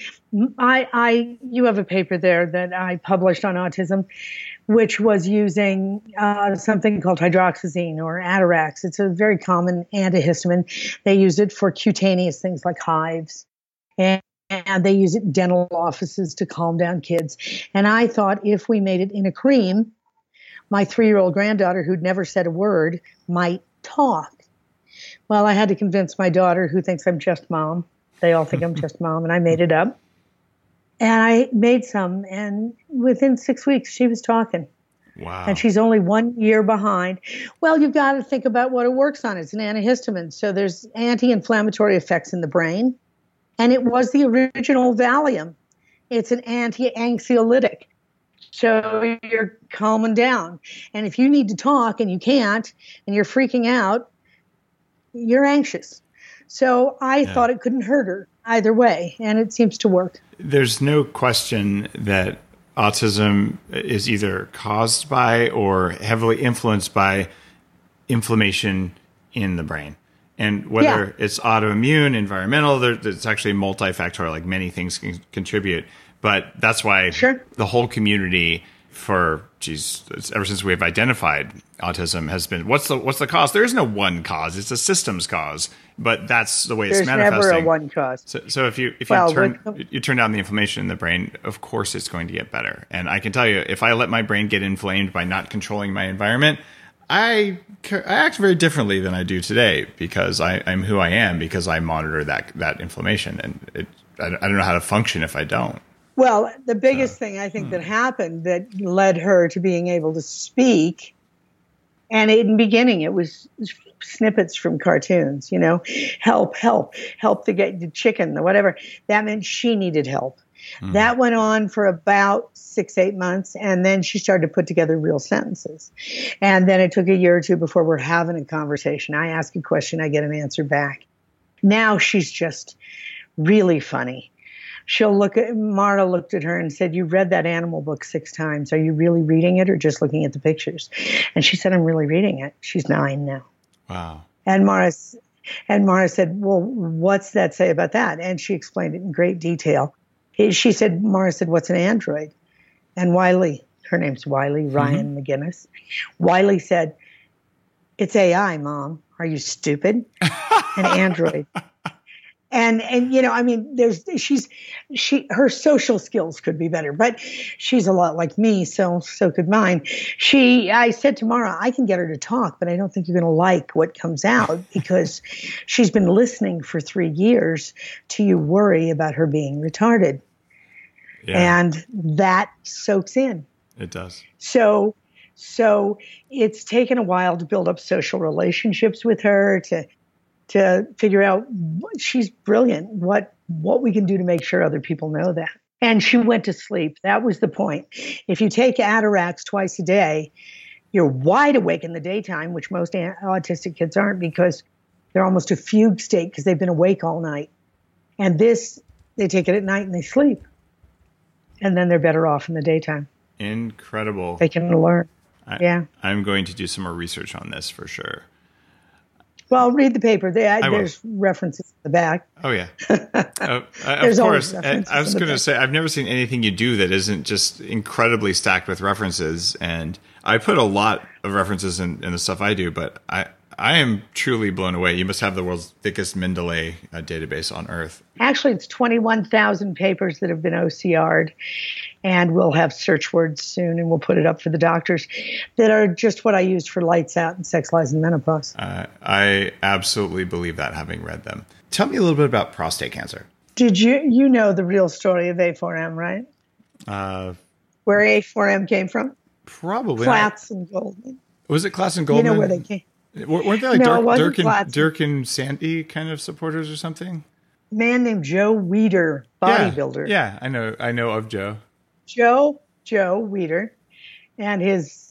you have a paper there that I published on autism, which was using something called hydroxyzine or Atarax. It's a very common antihistamine. They use it for cutaneous things like hives. And they use it in dental offices to calm down kids. And I thought if we made it in a cream, my 3-year-old granddaughter, who'd never said a word, might talk. Well, I had to convince my daughter, who thinks I'm just mom. They all think I'm just mom, and I made it up. And I made some, and within 6 weeks, she was talking. Wow. And she's only 1 year behind. Well, you've got to think about what it works on. It's an antihistamine. So there's anti-inflammatory effects in the brain. And it was the original Valium. It's an anti-anxiolytic. So you're calming down. And if you need to talk and you can't, and you're freaking out, you're anxious. So I thought it couldn't hurt her either way, and it seems to work. There's no question that autism is either caused by or heavily influenced by inflammation in the brain. And whether it's autoimmune, environmental, it's actually multifactorial, like many things can contribute. But that's why the whole community ever since we've identified autism has been, what's the cause? There is no one cause. It's a systems cause, but that's the way it's manifesting. There's never a one cause. So if you turn down the inflammation in the brain, of course it's going to get better. And I can tell you, if I let my brain get inflamed by not controlling my environment, I act very differently than I do today because I'm who I am because I monitor that inflammation, and I don't know how to function if I don't. Well, the biggest thing I think that happened that led her to being able to speak, and in the beginning it was snippets from cartoons, help to get the chicken, or whatever. That meant she needed help. That went on for about 6-8 months. And then she started to put together real sentences. And then it took a year or two before we're having a conversation. I ask a question, I get an answer back. Now she's just really funny. Mara looked at her and said, "You read that animal book 6 times. Are you really reading it or just looking at the pictures?" And she said, "I'm really reading it." She's 9 now. Wow. And Mara said, "Well, what's that say about that?" And she explained it in great detail. Mara said, "What's an android?" And Wiley, her name's Wiley, Ryan McGinnis. Wiley said, "It's AI, Mom. Are you stupid?" An android. And I mean, her social skills could be better, but she's a lot like me, so could mine. I said to Mara, I can get her to talk, but I don't think you're going to like what comes out because she's been listening for 3 years to you worry about her being retarded. Yeah. And that soaks in. It does. So it's taken a while to build up social relationships with her, to figure out she's brilliant, what we can do to make sure other people know that. And she went to sleep. That was the point. If you take Atarax twice a day, you're wide awake in the daytime, which most autistic kids aren't because they're almost a fugue state because they've been awake all night. And this, they take it at night and they sleep. And then they're better off in the daytime. Incredible. They can learn. I'm going to do some more research on this for sure. Well, read the paper. There's references in the back. Oh, yeah. Of course. I was going to say, I've never seen anything you do that isn't just incredibly stacked with references. And I put a lot of references in the stuff I do, but I am truly blown away. You must have the world's thickest Mendeley database on Earth. Actually, it's 21,000 papers that have been OCR'd. And we'll have search words soon, and we'll put it up for the doctors that are just what I used for Lights Out and Sex, Lies, and Menopause. I absolutely believe that, having read them. Tell me a little bit about prostate cancer. Did you know the real story of A4M, right? Where A4M came from? Probably. Klatz and Goldman. Was it Klatz and Goldman? You know where they came? Weren't they like Dirk and Sandy kind of supporters or something? A man named Joe Weider, bodybuilder. Yeah, I know of Joe. Joe Weider and his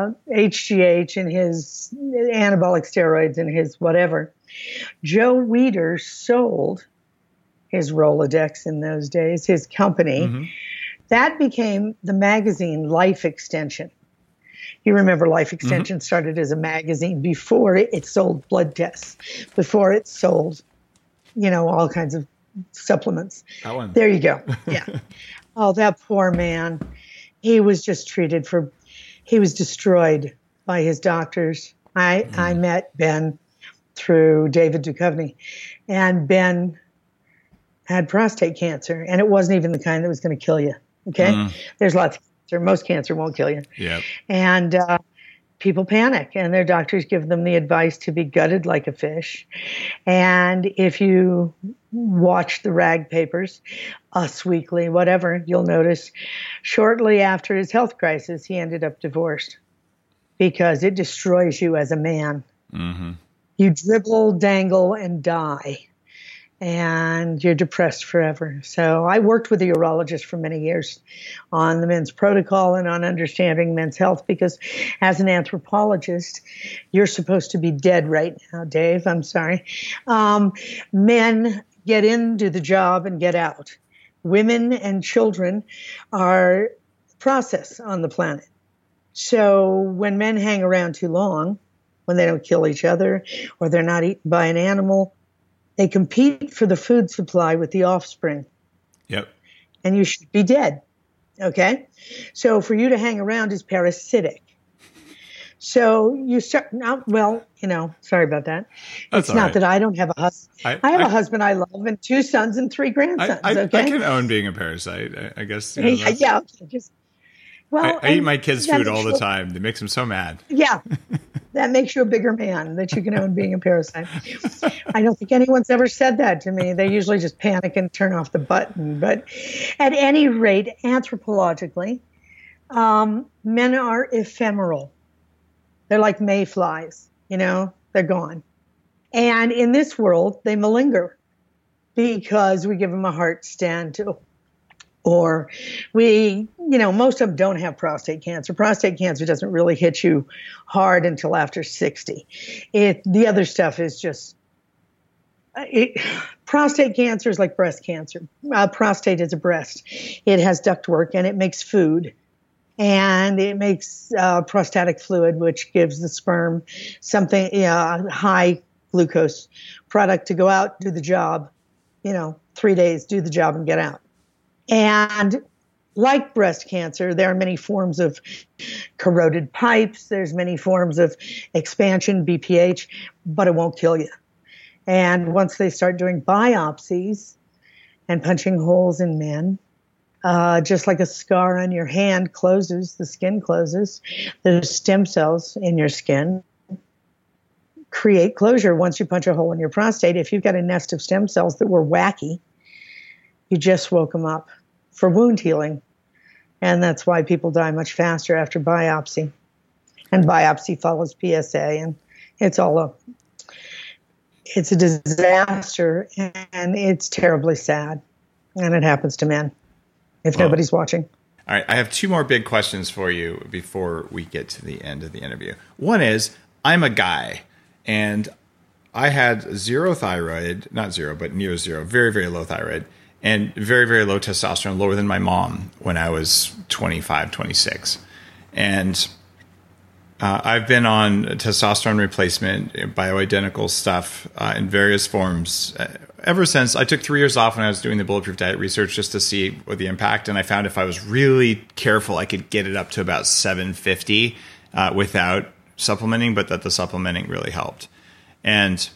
HGH and his anabolic steroids and his whatever. Joe Weider sold his Rolodex in those days, his company. Mm-hmm. That became the magazine Life Extension. You remember Life Extension started as a magazine before it sold blood tests, before it sold, all kinds of supplements. That one. There you go. Yeah. Oh, that poor man. He was just he was destroyed by his doctors. I met Ben through David Duchovny, and Ben had prostate cancer, and it wasn't even the kind that was going to kill you. Okay. There's lots of cancer. Most cancer won't kill you. Yeah. And, people panic, and their doctors give them the advice to be gutted like a fish. And if you watch the rag papers, Us Weekly, whatever, you'll notice shortly after his health crisis, he ended up divorced because it destroys you as a man. Mm-hmm. You dribble, dangle, and die. And you're depressed forever. So I worked with a urologist for many years on the men's protocol and on understanding men's health because as an anthropologist, you're supposed to be dead right now, Dave. I'm sorry. Men get in, do the job, and get out. Women and children are process on the planet. So when men hang around too long, when they don't kill each other or they're not eaten by an animal, they compete for the food supply with the offspring. Yep. And you should be dead. Okay? So for you to hang around is parasitic. So you start, sorry about that. That's it's not right. That I don't have a husband. I have a husband I love and 2 sons and 3 grandsons. I can own being a parasite, I guess. Yeah. I eat my kids' food all the time. That makes them so mad. Yeah. That makes you a bigger man, that you can own being a parasite. I don't think anyone's ever said that to me. They usually just panic and turn off the button. But at any rate, anthropologically, men are ephemeral. They're like mayflies, they're gone. And in this world, they malinger because we give them a heart stand to Or most of them don't have prostate cancer. Prostate cancer doesn't really hit you hard until after 60. The other stuff is just, prostate cancer is like breast cancer. Prostate is a breast. It has ductwork and it makes food. And it makes prostatic fluid, which gives the sperm something, high glucose product to go out, do the job, 3 days, do the job and get out. And like breast cancer, there are many forms of corroded pipes. There's many forms of expansion, BPH, but it won't kill you. And once they start doing biopsies and punching holes in men, just like a scar on your hand closes, the skin closes, there's stem cells in your skin create closure once you punch a hole in your prostate. If you've got a nest of stem cells that were wacky, you just woke them up for wound healing. And that's why people die much faster after biopsy. And biopsy follows PSA. And it's a disaster. And it's terribly sad. And it happens to men if nobody's watching. All right. I have two more big questions for you before we get to the end of the interview. One is, I'm a guy. And I had zero thyroid, not zero, but near zero, very, very low thyroid, and very, very low testosterone, lower than my mom when I was 25, 26. And I've been on testosterone replacement, bioidentical stuff in various forms ever since. I took 3 years off when I was doing the Bulletproof Diet research just to see what the impact. And I found if I was really careful, I could get it up to about 750 without supplementing, but that the supplementing really helped. And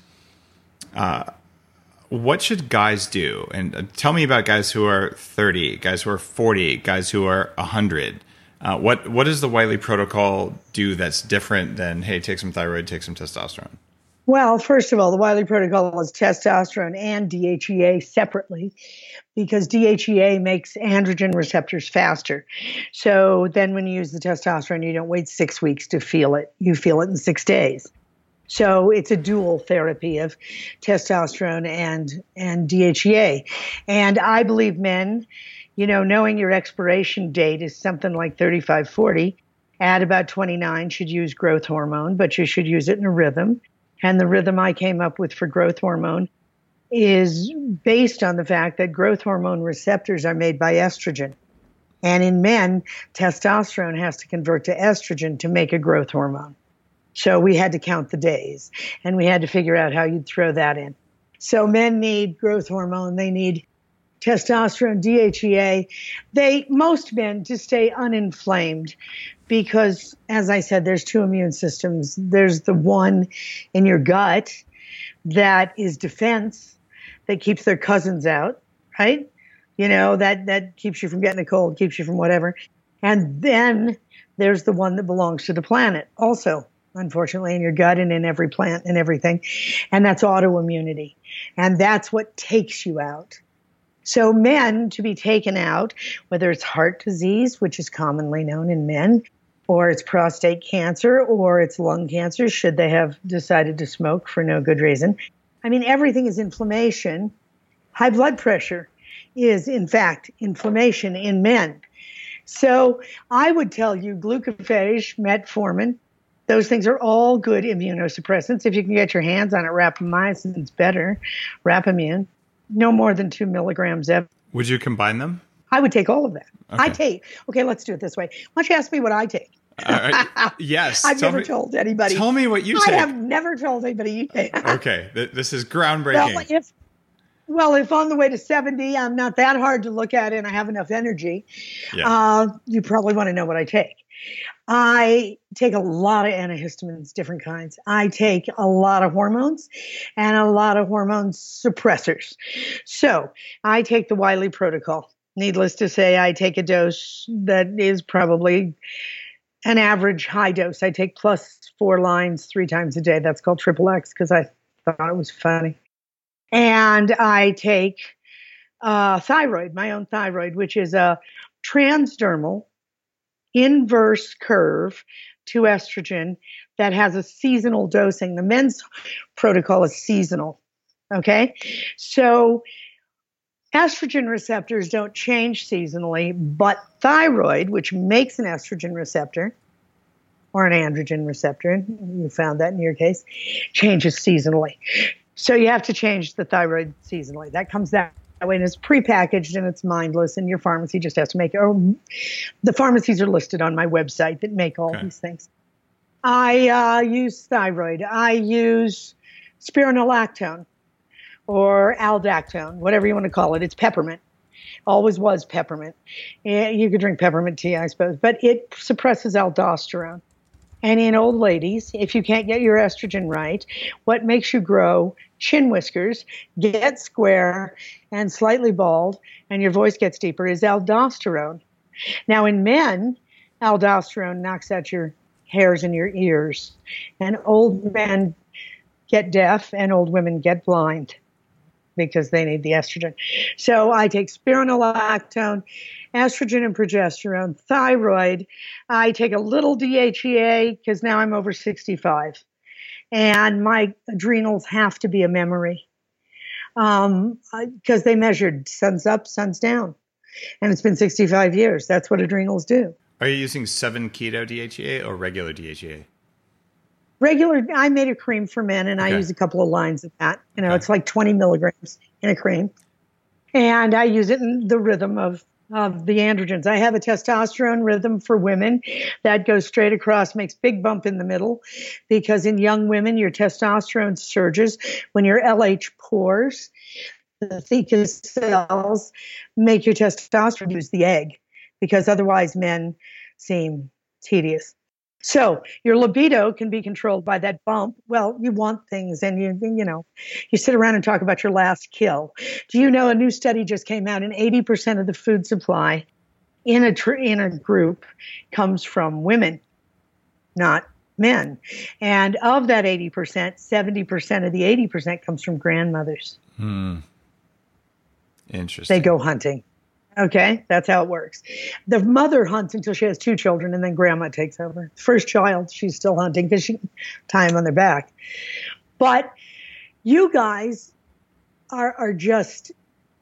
what should guys do? And tell me about guys who are 30, guys who are 40, guys who are 100. What does the Wiley protocol do that's different than, hey, take some thyroid, take some testosterone? Well, first of all, the Wiley protocol is testosterone and DHEA separately, because DHEA makes androgen receptors faster. So then when you use the testosterone, you don't wait 6 weeks to feel it. You feel it in 6 days. So it's a dual therapy of testosterone and DHEA. And I believe men, knowing your expiration date is something like 35, 40, at about 29 should use growth hormone, but you should use it in a rhythm. And the rhythm I came up with for growth hormone is based on the fact that growth hormone receptors are made by estrogen. And in men, testosterone has to convert to estrogen to make a growth hormone. So we had to count the days, and we had to figure out how you'd throw that in. So men need growth hormone. They need testosterone, DHEA. Most men to stay uninflamed, because, as I said, there's two immune systems. There's the one in your gut that is defense, that keeps their cousins out, right? That keeps you from getting a cold, keeps you from whatever. And then there's the one that belongs to the planet also, unfortunately, in your gut and in every plant and everything. And that's autoimmunity. And that's what takes you out. So men to be taken out, whether it's heart disease, which is commonly known in men, or it's prostate cancer, or it's lung cancer, should they have decided to smoke for no good reason. I mean, everything is inflammation. High blood pressure is, in fact, inflammation in men. So I would tell you glucophage, metformin, those things are all good immunosuppressants. If you can get your hands on it, rapamycin's better. Rapamune, no more than 2 milligrams ever. Would you combine them? I would take all of that. Okay. Okay, let's do it this way. Why don't you ask me what I take? Yes. I've never told anybody. Tell me what you take. I have never told anybody you take. Okay, this is groundbreaking. Well, if on the way to 70, I'm not that hard to look at and I have enough energy, you probably want to know what I take. I take a lot of antihistamines, different kinds. I take a lot of hormones and a lot of hormone suppressors. So I take the Wiley protocol. Needless to say, I take a dose that is probably an average high dose. I take +4 lines 3 times a day. That's called XXX because I thought it was funny. And I take thyroid, my own thyroid, which is a transdermal inverse curve to estrogen that has a seasonal dosing. The men's protocol is seasonal. Okay. So Estrogen receptors don't change seasonally, but thyroid, which makes an estrogen receptor or an androgen receptor, you found that in your case, changes seasonally. So you have to change the thyroid seasonally. That comes that way, and it's prepackaged and it's mindless, and your pharmacy just has to make it. Or the pharmacies are listed on my website that make all these things. I use thyroid. I use spironolactone or aldactone, whatever you want to call it. It's peppermint. Always was peppermint. You could drink peppermint tea, I suppose, but it suppresses aldosterone. And in old ladies, if you can't get your estrogen right, what makes you grow chin whiskers, get square and slightly bald, and your voice gets deeper is aldosterone. Now in men, aldosterone knocks out your hairs in your ears, and old men get deaf and old women get blind because they need the estrogen. So I take spironolactone, estrogen and progesterone, thyroid. I take a little DHEA because now I'm over 65. And my adrenals have to be a memory because they measured sun's up, sun's down. And it's been 65 years. That's what adrenals do. Are you using 7-keto DHEA or regular DHEA? Regular, I made a cream for men, and I use a couple of lines of that. You know, it's like 20 milligrams in a cream. And I use it in the rhythm of the androgens. I have a testosterone rhythm for women that goes straight across, makes big bump in the middle, because in young women, your testosterone surges when your LH pours. The theca cells make your testosterone use the egg, because otherwise men seem tedious. So your libido can be controlled by that bump. Well, you want things, and you sit around and talk about your last kill. Do you know a new study just came out, and 80% of the food supply in a group comes from women, not men. And of that 80%, 70% of the 80% comes from grandmothers. Interesting. They go hunting. Okay, that's how it works. The mother hunts until she has 2 children, and then grandma takes over. First child, she's still hunting because she tie them on their back. But you guys are just,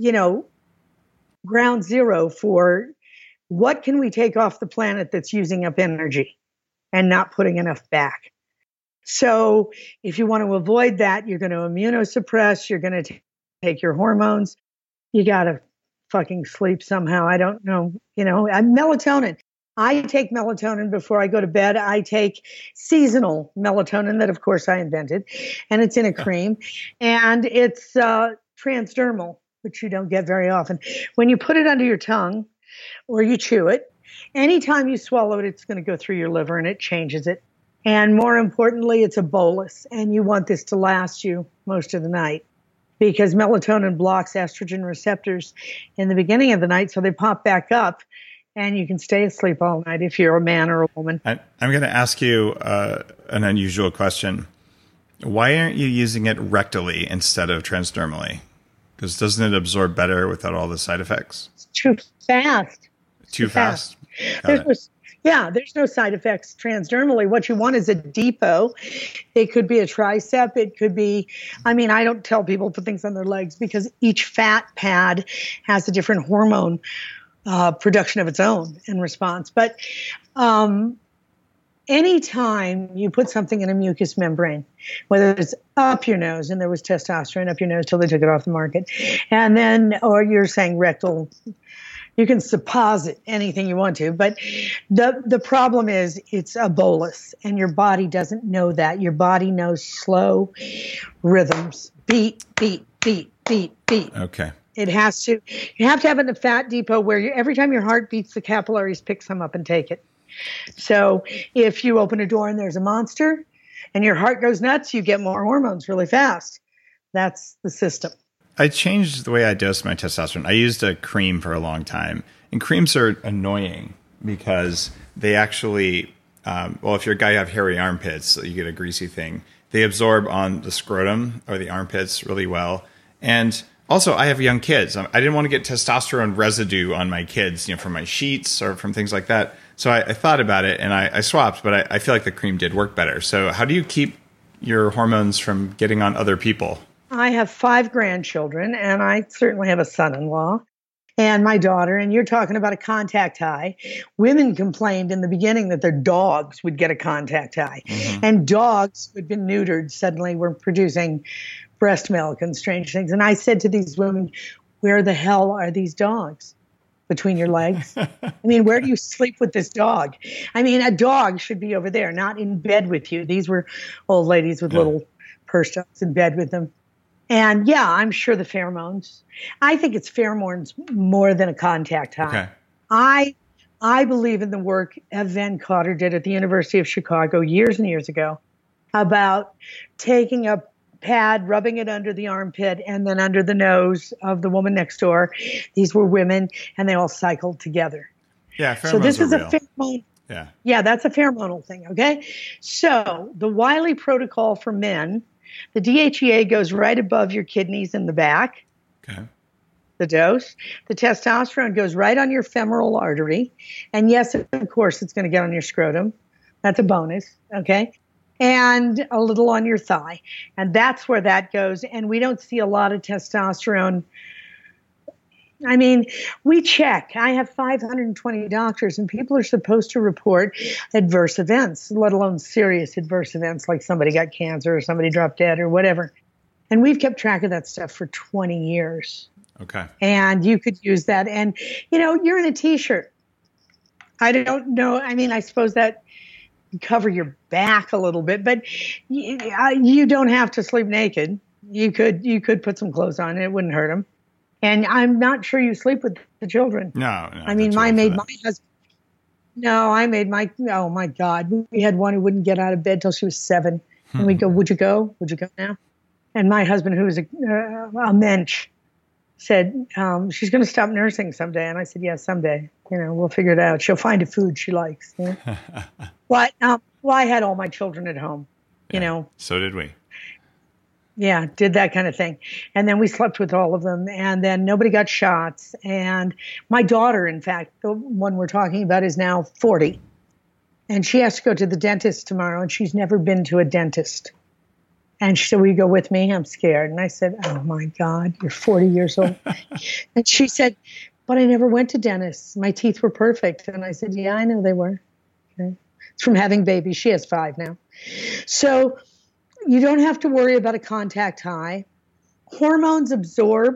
ground zero for what can we take off the planet that's using up energy and not putting enough back. So if you want to avoid that, you're going to immunosuppress, you're going to take your hormones, you got to fucking sleep somehow. I don't know. Melatonin. I take melatonin before I go to bed. I take seasonal melatonin that, of course, I invented, and it's in a cream, and it's transdermal, which you don't get very often. When you put it under your tongue or you chew it, anytime you swallow it, it's going to go through your liver and it changes it. And more importantly, it's a bolus, and you want this to last you most of the night, because melatonin blocks estrogen receptors in the beginning of the night, so they pop back up, and you can stay asleep all night if you're a man or a woman. I'm going to ask you an unusual question. Why aren't you using it rectally instead of transdermally? Because doesn't it absorb better without all the side effects? It's too fast. Too fast? There's no side effects transdermally. What you want is a depot. It could be a tricep. It could be, I don't tell people to put things on their legs because each fat pad has a different hormone production of its own in response. But anytime you put something in a mucous membrane, whether it's up your nose, and there was testosterone up your nose till they took it off the market, and then, or you're saying rectal, you can supposit anything you want to, but the problem is it's a bolus, and your body doesn't know that. Your body knows slow rhythms. Beat, beat, beat, beat, beat. Okay. You have to have it in a fat depot where every time your heart beats, the capillaries pick some up and take it. So if you open a door and there's a monster and your heart goes nuts, you get more hormones really fast. That's the system. I changed the way I dosed my testosterone. I used a cream for a long time. And creams are annoying because they actually, if you're a guy who have hairy armpits, so you get a greasy thing, they absorb on the scrotum or the armpits really well. And also, I have young kids. I didn't want to get testosterone residue on my kids, from my sheets or from things like that. So I thought about it, and I swapped, but I feel like the cream did work better. So how do you keep your hormones from getting on other people? I have 5 grandchildren, and I certainly have a son-in-law and my daughter. And you're talking about a contact high. Women complained in the beginning that their dogs would get a contact high, and dogs who had been neutered suddenly were producing breast milk and strange things. And I said to these women, where the hell are these dogs? Between your legs? I mean, where do you sleep with this dog? I mean, a dog should be over there, not in bed with you. These were old ladies with little purse dogs in bed with them. And yeah, I'm sure the pheromones. I think it's pheromones more than a contact high. Okay. I believe in the work Ev Van Cotter did at the University of Chicago years and years ago about taking a pad, rubbing it under the armpit and then under the nose of the woman next door. These were women, and they all cycled together. Yeah, pheromones so this is real. a pheromone. Yeah. Yeah, that's a pheromonal thing, okay? So the Wiley protocol for men, the DHEA goes right above your kidneys in the back, Okay. the dose. The testosterone goes right on your femoral artery. And yes, of course, it's going to get on your scrotum. That's a bonus, okay? And a little on your thigh. And that's where that goes. And we don't see a lot of testosterone. I mean, we check. I have 520 doctors, and people are supposed to report adverse events, let alone serious adverse events like somebody got cancer or somebody dropped dead or whatever. And we've kept track of that stuff for 20 years. Okay. And you could use that. And, you know, you're in a T-shirt. I don't know. I mean, I suppose that cover your back a little bit, but you don't have to sleep naked. You could put some clothes on, and it wouldn't hurt them. And I'm not sure you sleep with the children. No. I mean, I made my husband. No, I made my. Oh my God, we had one who wouldn't get out of bed till she was 7, and we'd go, "Would you go? Would you go now?" And my husband, who was a mensch, said, "She's going to stop nursing someday." And I said, "Yeah, someday. You know, we'll figure it out. She'll find a food she likes." You know? But I had all my children at home. You know. So did we. Yeah, did that kind of thing. And then we slept with all of them, and then nobody got shots. And my daughter, in fact, the one we're talking about, is now 40. And she has to go to the dentist tomorrow, and she's never been to a dentist. And she said, "Will you go with me? I'm scared." And I said, "Oh my God, you're 40 years old." And she said, "But I never went to dentists. My teeth were perfect." And I said, "Yeah, I know they were." Okay. It's from having babies. She has 5 now. So you don't have to worry about a contact high. Hormones absorb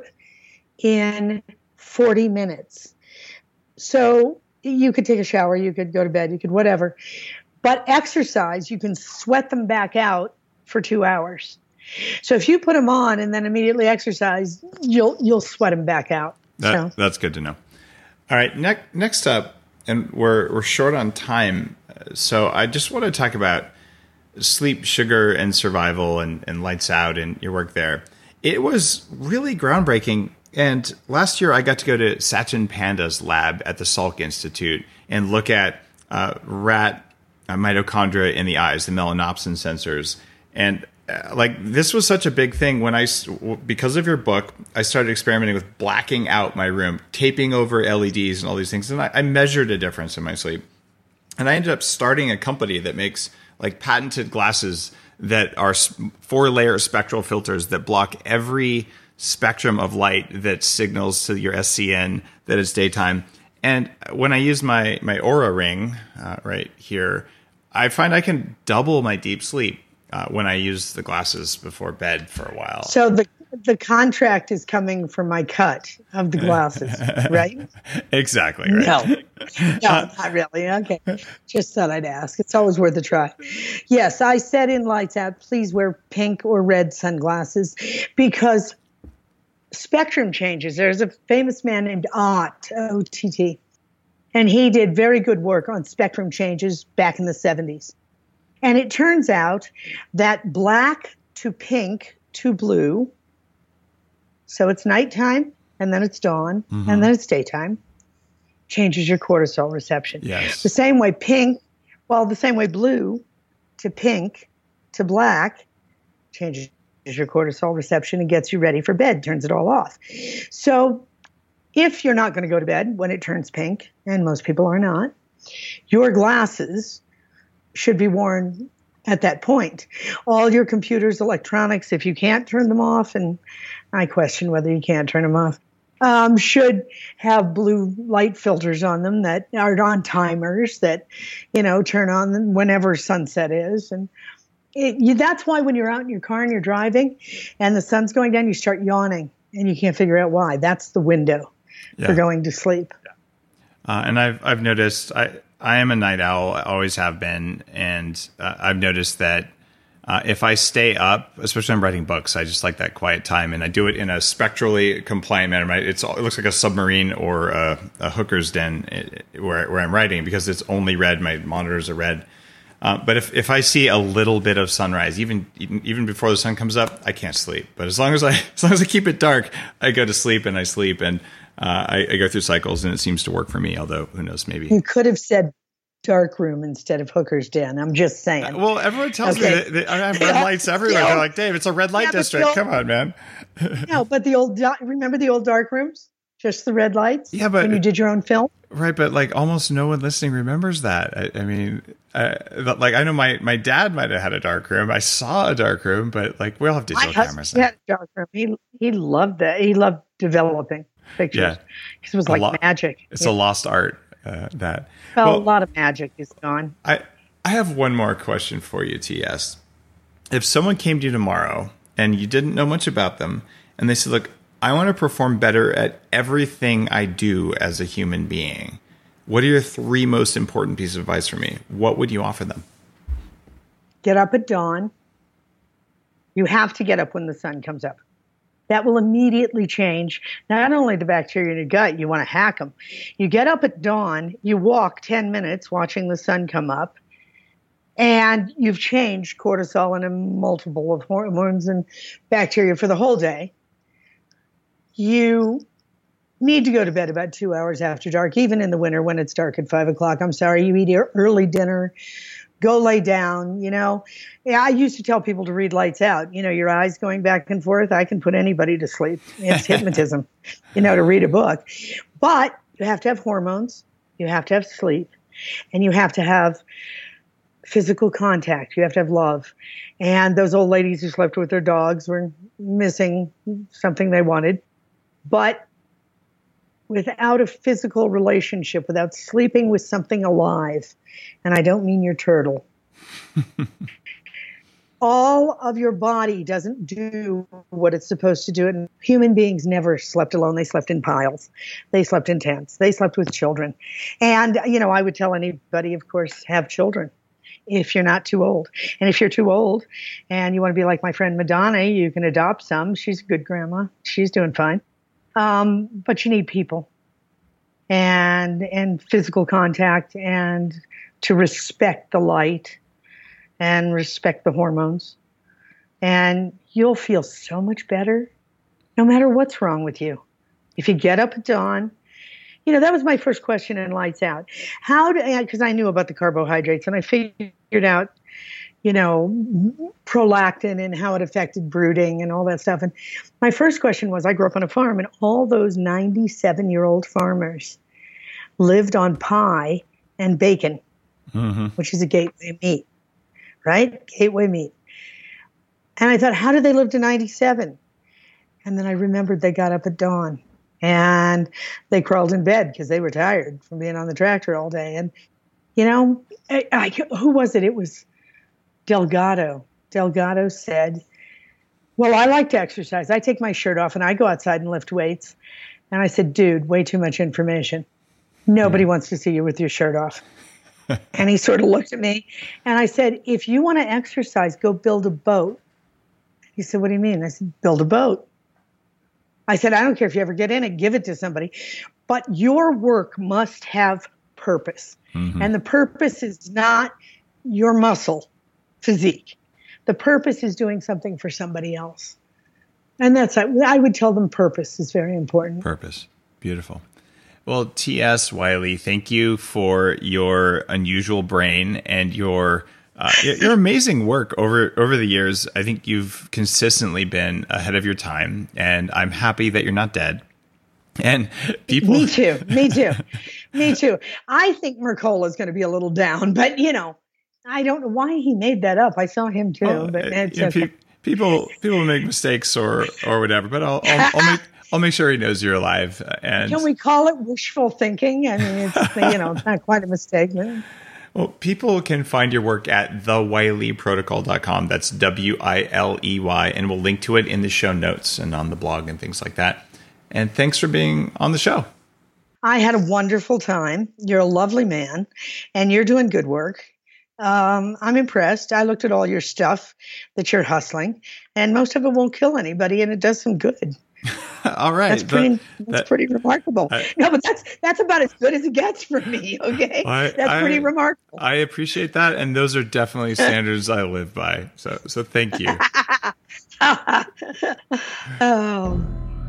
in 40 minutes. So you could take a shower, you could go to bed, you could whatever. But exercise, you can sweat them back out for 2 hours. So if you put them on and then immediately exercise, you'll sweat them back out. That's good to know. All right, next up, and we're short on time, so I just want to talk about Sleep, Sugar, and Survival and Lights Out and your work there. It was really groundbreaking. And last year I got to go to Sachin Panda's lab at the Salk Institute and look at rat mitochondria in the eyes, the melanopsin sensors. And this was such a big thing when because of your book, I started experimenting with blacking out my room, taping over LEDs and all these things. And I measured a difference in my sleep. And I ended up starting a company that makes patented glasses that are 4-layer spectral filters that block every spectrum of light that signals to your SCN that it's daytime. And when I use my Oura ring right here, I find I can double my deep sleep when I use the glasses before bed for a while. So the contract is coming from my cut of the glasses, right? Exactly, right. No, not really. Okay. Just thought I'd ask. It's always worth a try. Yes, I said in Lights Out, please wear pink or red sunglasses because spectrum changes. There's a famous man named Ott, O-T-T, and he did very good work on spectrum changes back in the 70s. And it turns out that black to pink to blue, so it's nighttime, and then it's dawn, and then it's daytime, changes your cortisol reception. Yes. The same way blue to pink to black changes your cortisol reception and gets you ready for bed, turns it all off. So if you're not going to go to bed when it turns pink, and most people are not, your glasses should be worn at that point. All your computers, electronics, if you can't turn them off, and I question whether you can turn them off, should have blue light filters on them that are on timers that, turn on whenever sunset is. And that's why when you're out in your car and you're driving and the sun's going down, you start yawning and you can't figure out why. That's the window for going to sleep. And I've noticed I am a night owl. I always have been. And I've noticed that if I stay up, especially when I'm writing books, I just like that quiet time, and I do it in a spectrally compliant manner. It looks like a submarine or a hooker's den where I'm writing, because it's only red. My monitors are red. But if I see a little bit of sunrise, even before the sun comes up, I can't sleep. But as long as I keep it dark, I go to sleep, and I sleep, and I go through cycles, and it seems to work for me. Although who knows, maybe you could have said dark room instead of hooker's den. I'm just saying. Well, everyone tells me that I have red lights everywhere. They're like, Dave, it's a red light district. Come on, man. No, but remember the old dark rooms? Just the red lights? Yeah, but when you did your own film? Right, but like almost no one listening remembers that. I mean, like I know my dad might have had a dark room. I saw a dark room, but like we all have digital cameras. He had a dark room. He loved that. He loved developing pictures. Yeah. Because it was like magic. It's a lost art. A lot of magic is gone. I have one more question for you, TS. If someone came to you tomorrow and you didn't know much about them, and they said, look, I want to perform better at everything I do as a human being, what are your 3 most important pieces of advice for me? What would you offer them? Get up at dawn. You have to get up when the sun comes up. That will immediately change not only the bacteria in your gut, you want to hack them. You get up at dawn, you walk 10 minutes watching the sun come up, and you've changed cortisol and a multiple of hormones and bacteria for the whole day. You need to go to bed about 2 hours after dark, even in the winter when it's dark at 5 o'clock. I'm sorry, you eat your early dinner. Go lay down, Yeah, I used to tell people to read lights out. Your eyes going back and forth. I can put anybody to sleep. It's hypnotism, to read a book. But you have to have hormones. You have to have sleep. And you have to have physical contact. You have to have love. And those old ladies who slept with their dogs were missing something they wanted. But without a physical relationship, without sleeping with something alive, and I don't mean your turtle, all of your body doesn't do what it's supposed to do. And human beings never slept alone. They slept in piles. They slept in tents. They slept with children. And, I would tell anybody, of course, have children if you're not too old. And if you're too old and you want to be like my friend Madonna, you can adopt some. She's a good grandma. She's doing fine. But you need people and physical contact, and to respect the light and respect the hormones. And you'll feel so much better no matter what's wrong with you. If you get up at dawn, that was my first question in Lights Out. Because I knew about the carbohydrates and I figured out, prolactin and how it affected brooding and all that stuff. And my first question was, I grew up on a farm, and all those 97-year-old farmers lived on pie and bacon, which is a gateway meat, right? Gateway meat. And I thought, how did they live to 97? And then I remembered they got up at dawn and they crawled in bed because they were tired from being on the tractor all day. And, who was it? It was Delgado. Delgado said, well, I like to exercise. I take my shirt off and I go outside and lift weights. And I said, dude, way too much information. Nobody wants to see you with your shirt off. And he sort of looked at me and I said, if you want to exercise, go build a boat. He said, what do you mean? I said, build a boat. I said, I don't care if you ever get in it, give it to somebody. But your work must have purpose. And the purpose is not your muscle physique. The purpose is doing something for somebody else. And I would tell them purpose is very important. Purpose. Beautiful. Well, T.S. Wiley, thank you for your unusual brain and your amazing work over the years. I think you've consistently been ahead of your time, and I'm happy that you're not dead. And people, me too. I think Mercola is going to be a little down, but I don't know why he made that up. I saw him too, but it's okay. People make mistakes or whatever, but I'll make sure he knows you're alive. And can we call it wishful thinking? I mean, it's it's not quite a mistake. But... Well, people can find your work at thewileyprotocol.com. That's WILEY, and we'll link to it in the show notes and on the blog and things like that. And thanks for being on the show. I had a wonderful time. You're a lovely man, and you're doing good work. I'm impressed. I looked at all your stuff that you're hustling, and most of it won't kill anybody, and it does some good. All right, that's pretty remarkable. No, but that's about as good as it gets for me. Okay, that's pretty remarkable. I appreciate that, and those are definitely standards I live by. So thank you. Oh.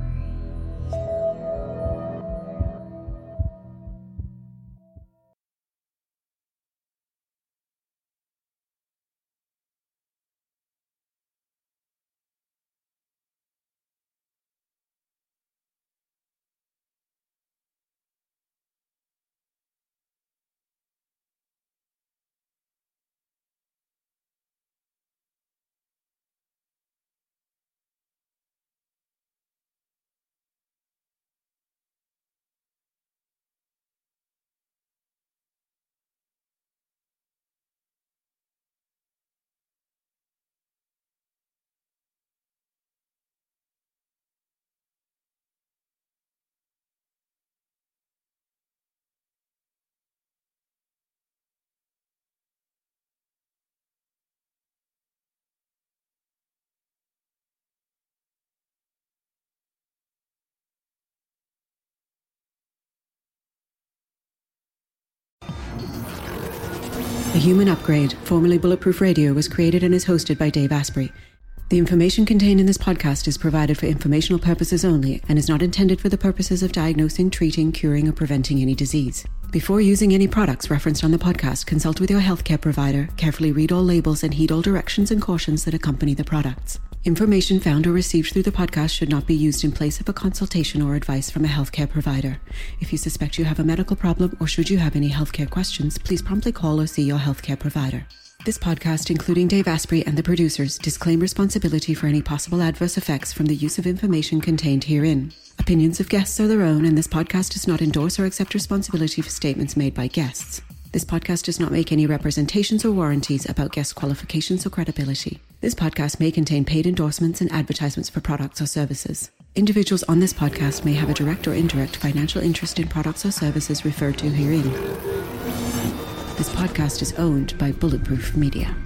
The Human Upgrade, formerly Bulletproof Radio, was created and is hosted by Dave Asprey. The information contained in this podcast is provided for informational purposes only and is not intended for the purposes of diagnosing, treating, curing, or preventing any disease. Before using any products referenced on the podcast, consult with your healthcare provider, carefully read all labels, and heed all directions and cautions that accompany the products. Information found or received through the podcast should not be used in place of a consultation or advice from a healthcare provider. If you suspect you have a medical problem or should you have any healthcare questions, please promptly call or see your healthcare provider. This podcast, including Dave Asprey and the producers, disclaim responsibility for any possible adverse effects from the use of information contained herein. Opinions of guests are their own, and this podcast does not endorse or accept responsibility for statements made by guests. This podcast does not make any representations or warranties about guest qualifications or credibility. This podcast may contain paid endorsements and advertisements for products or services. Individuals on this podcast may have a direct or indirect financial interest in products or services referred to herein. This podcast is owned by Bulletproof Media.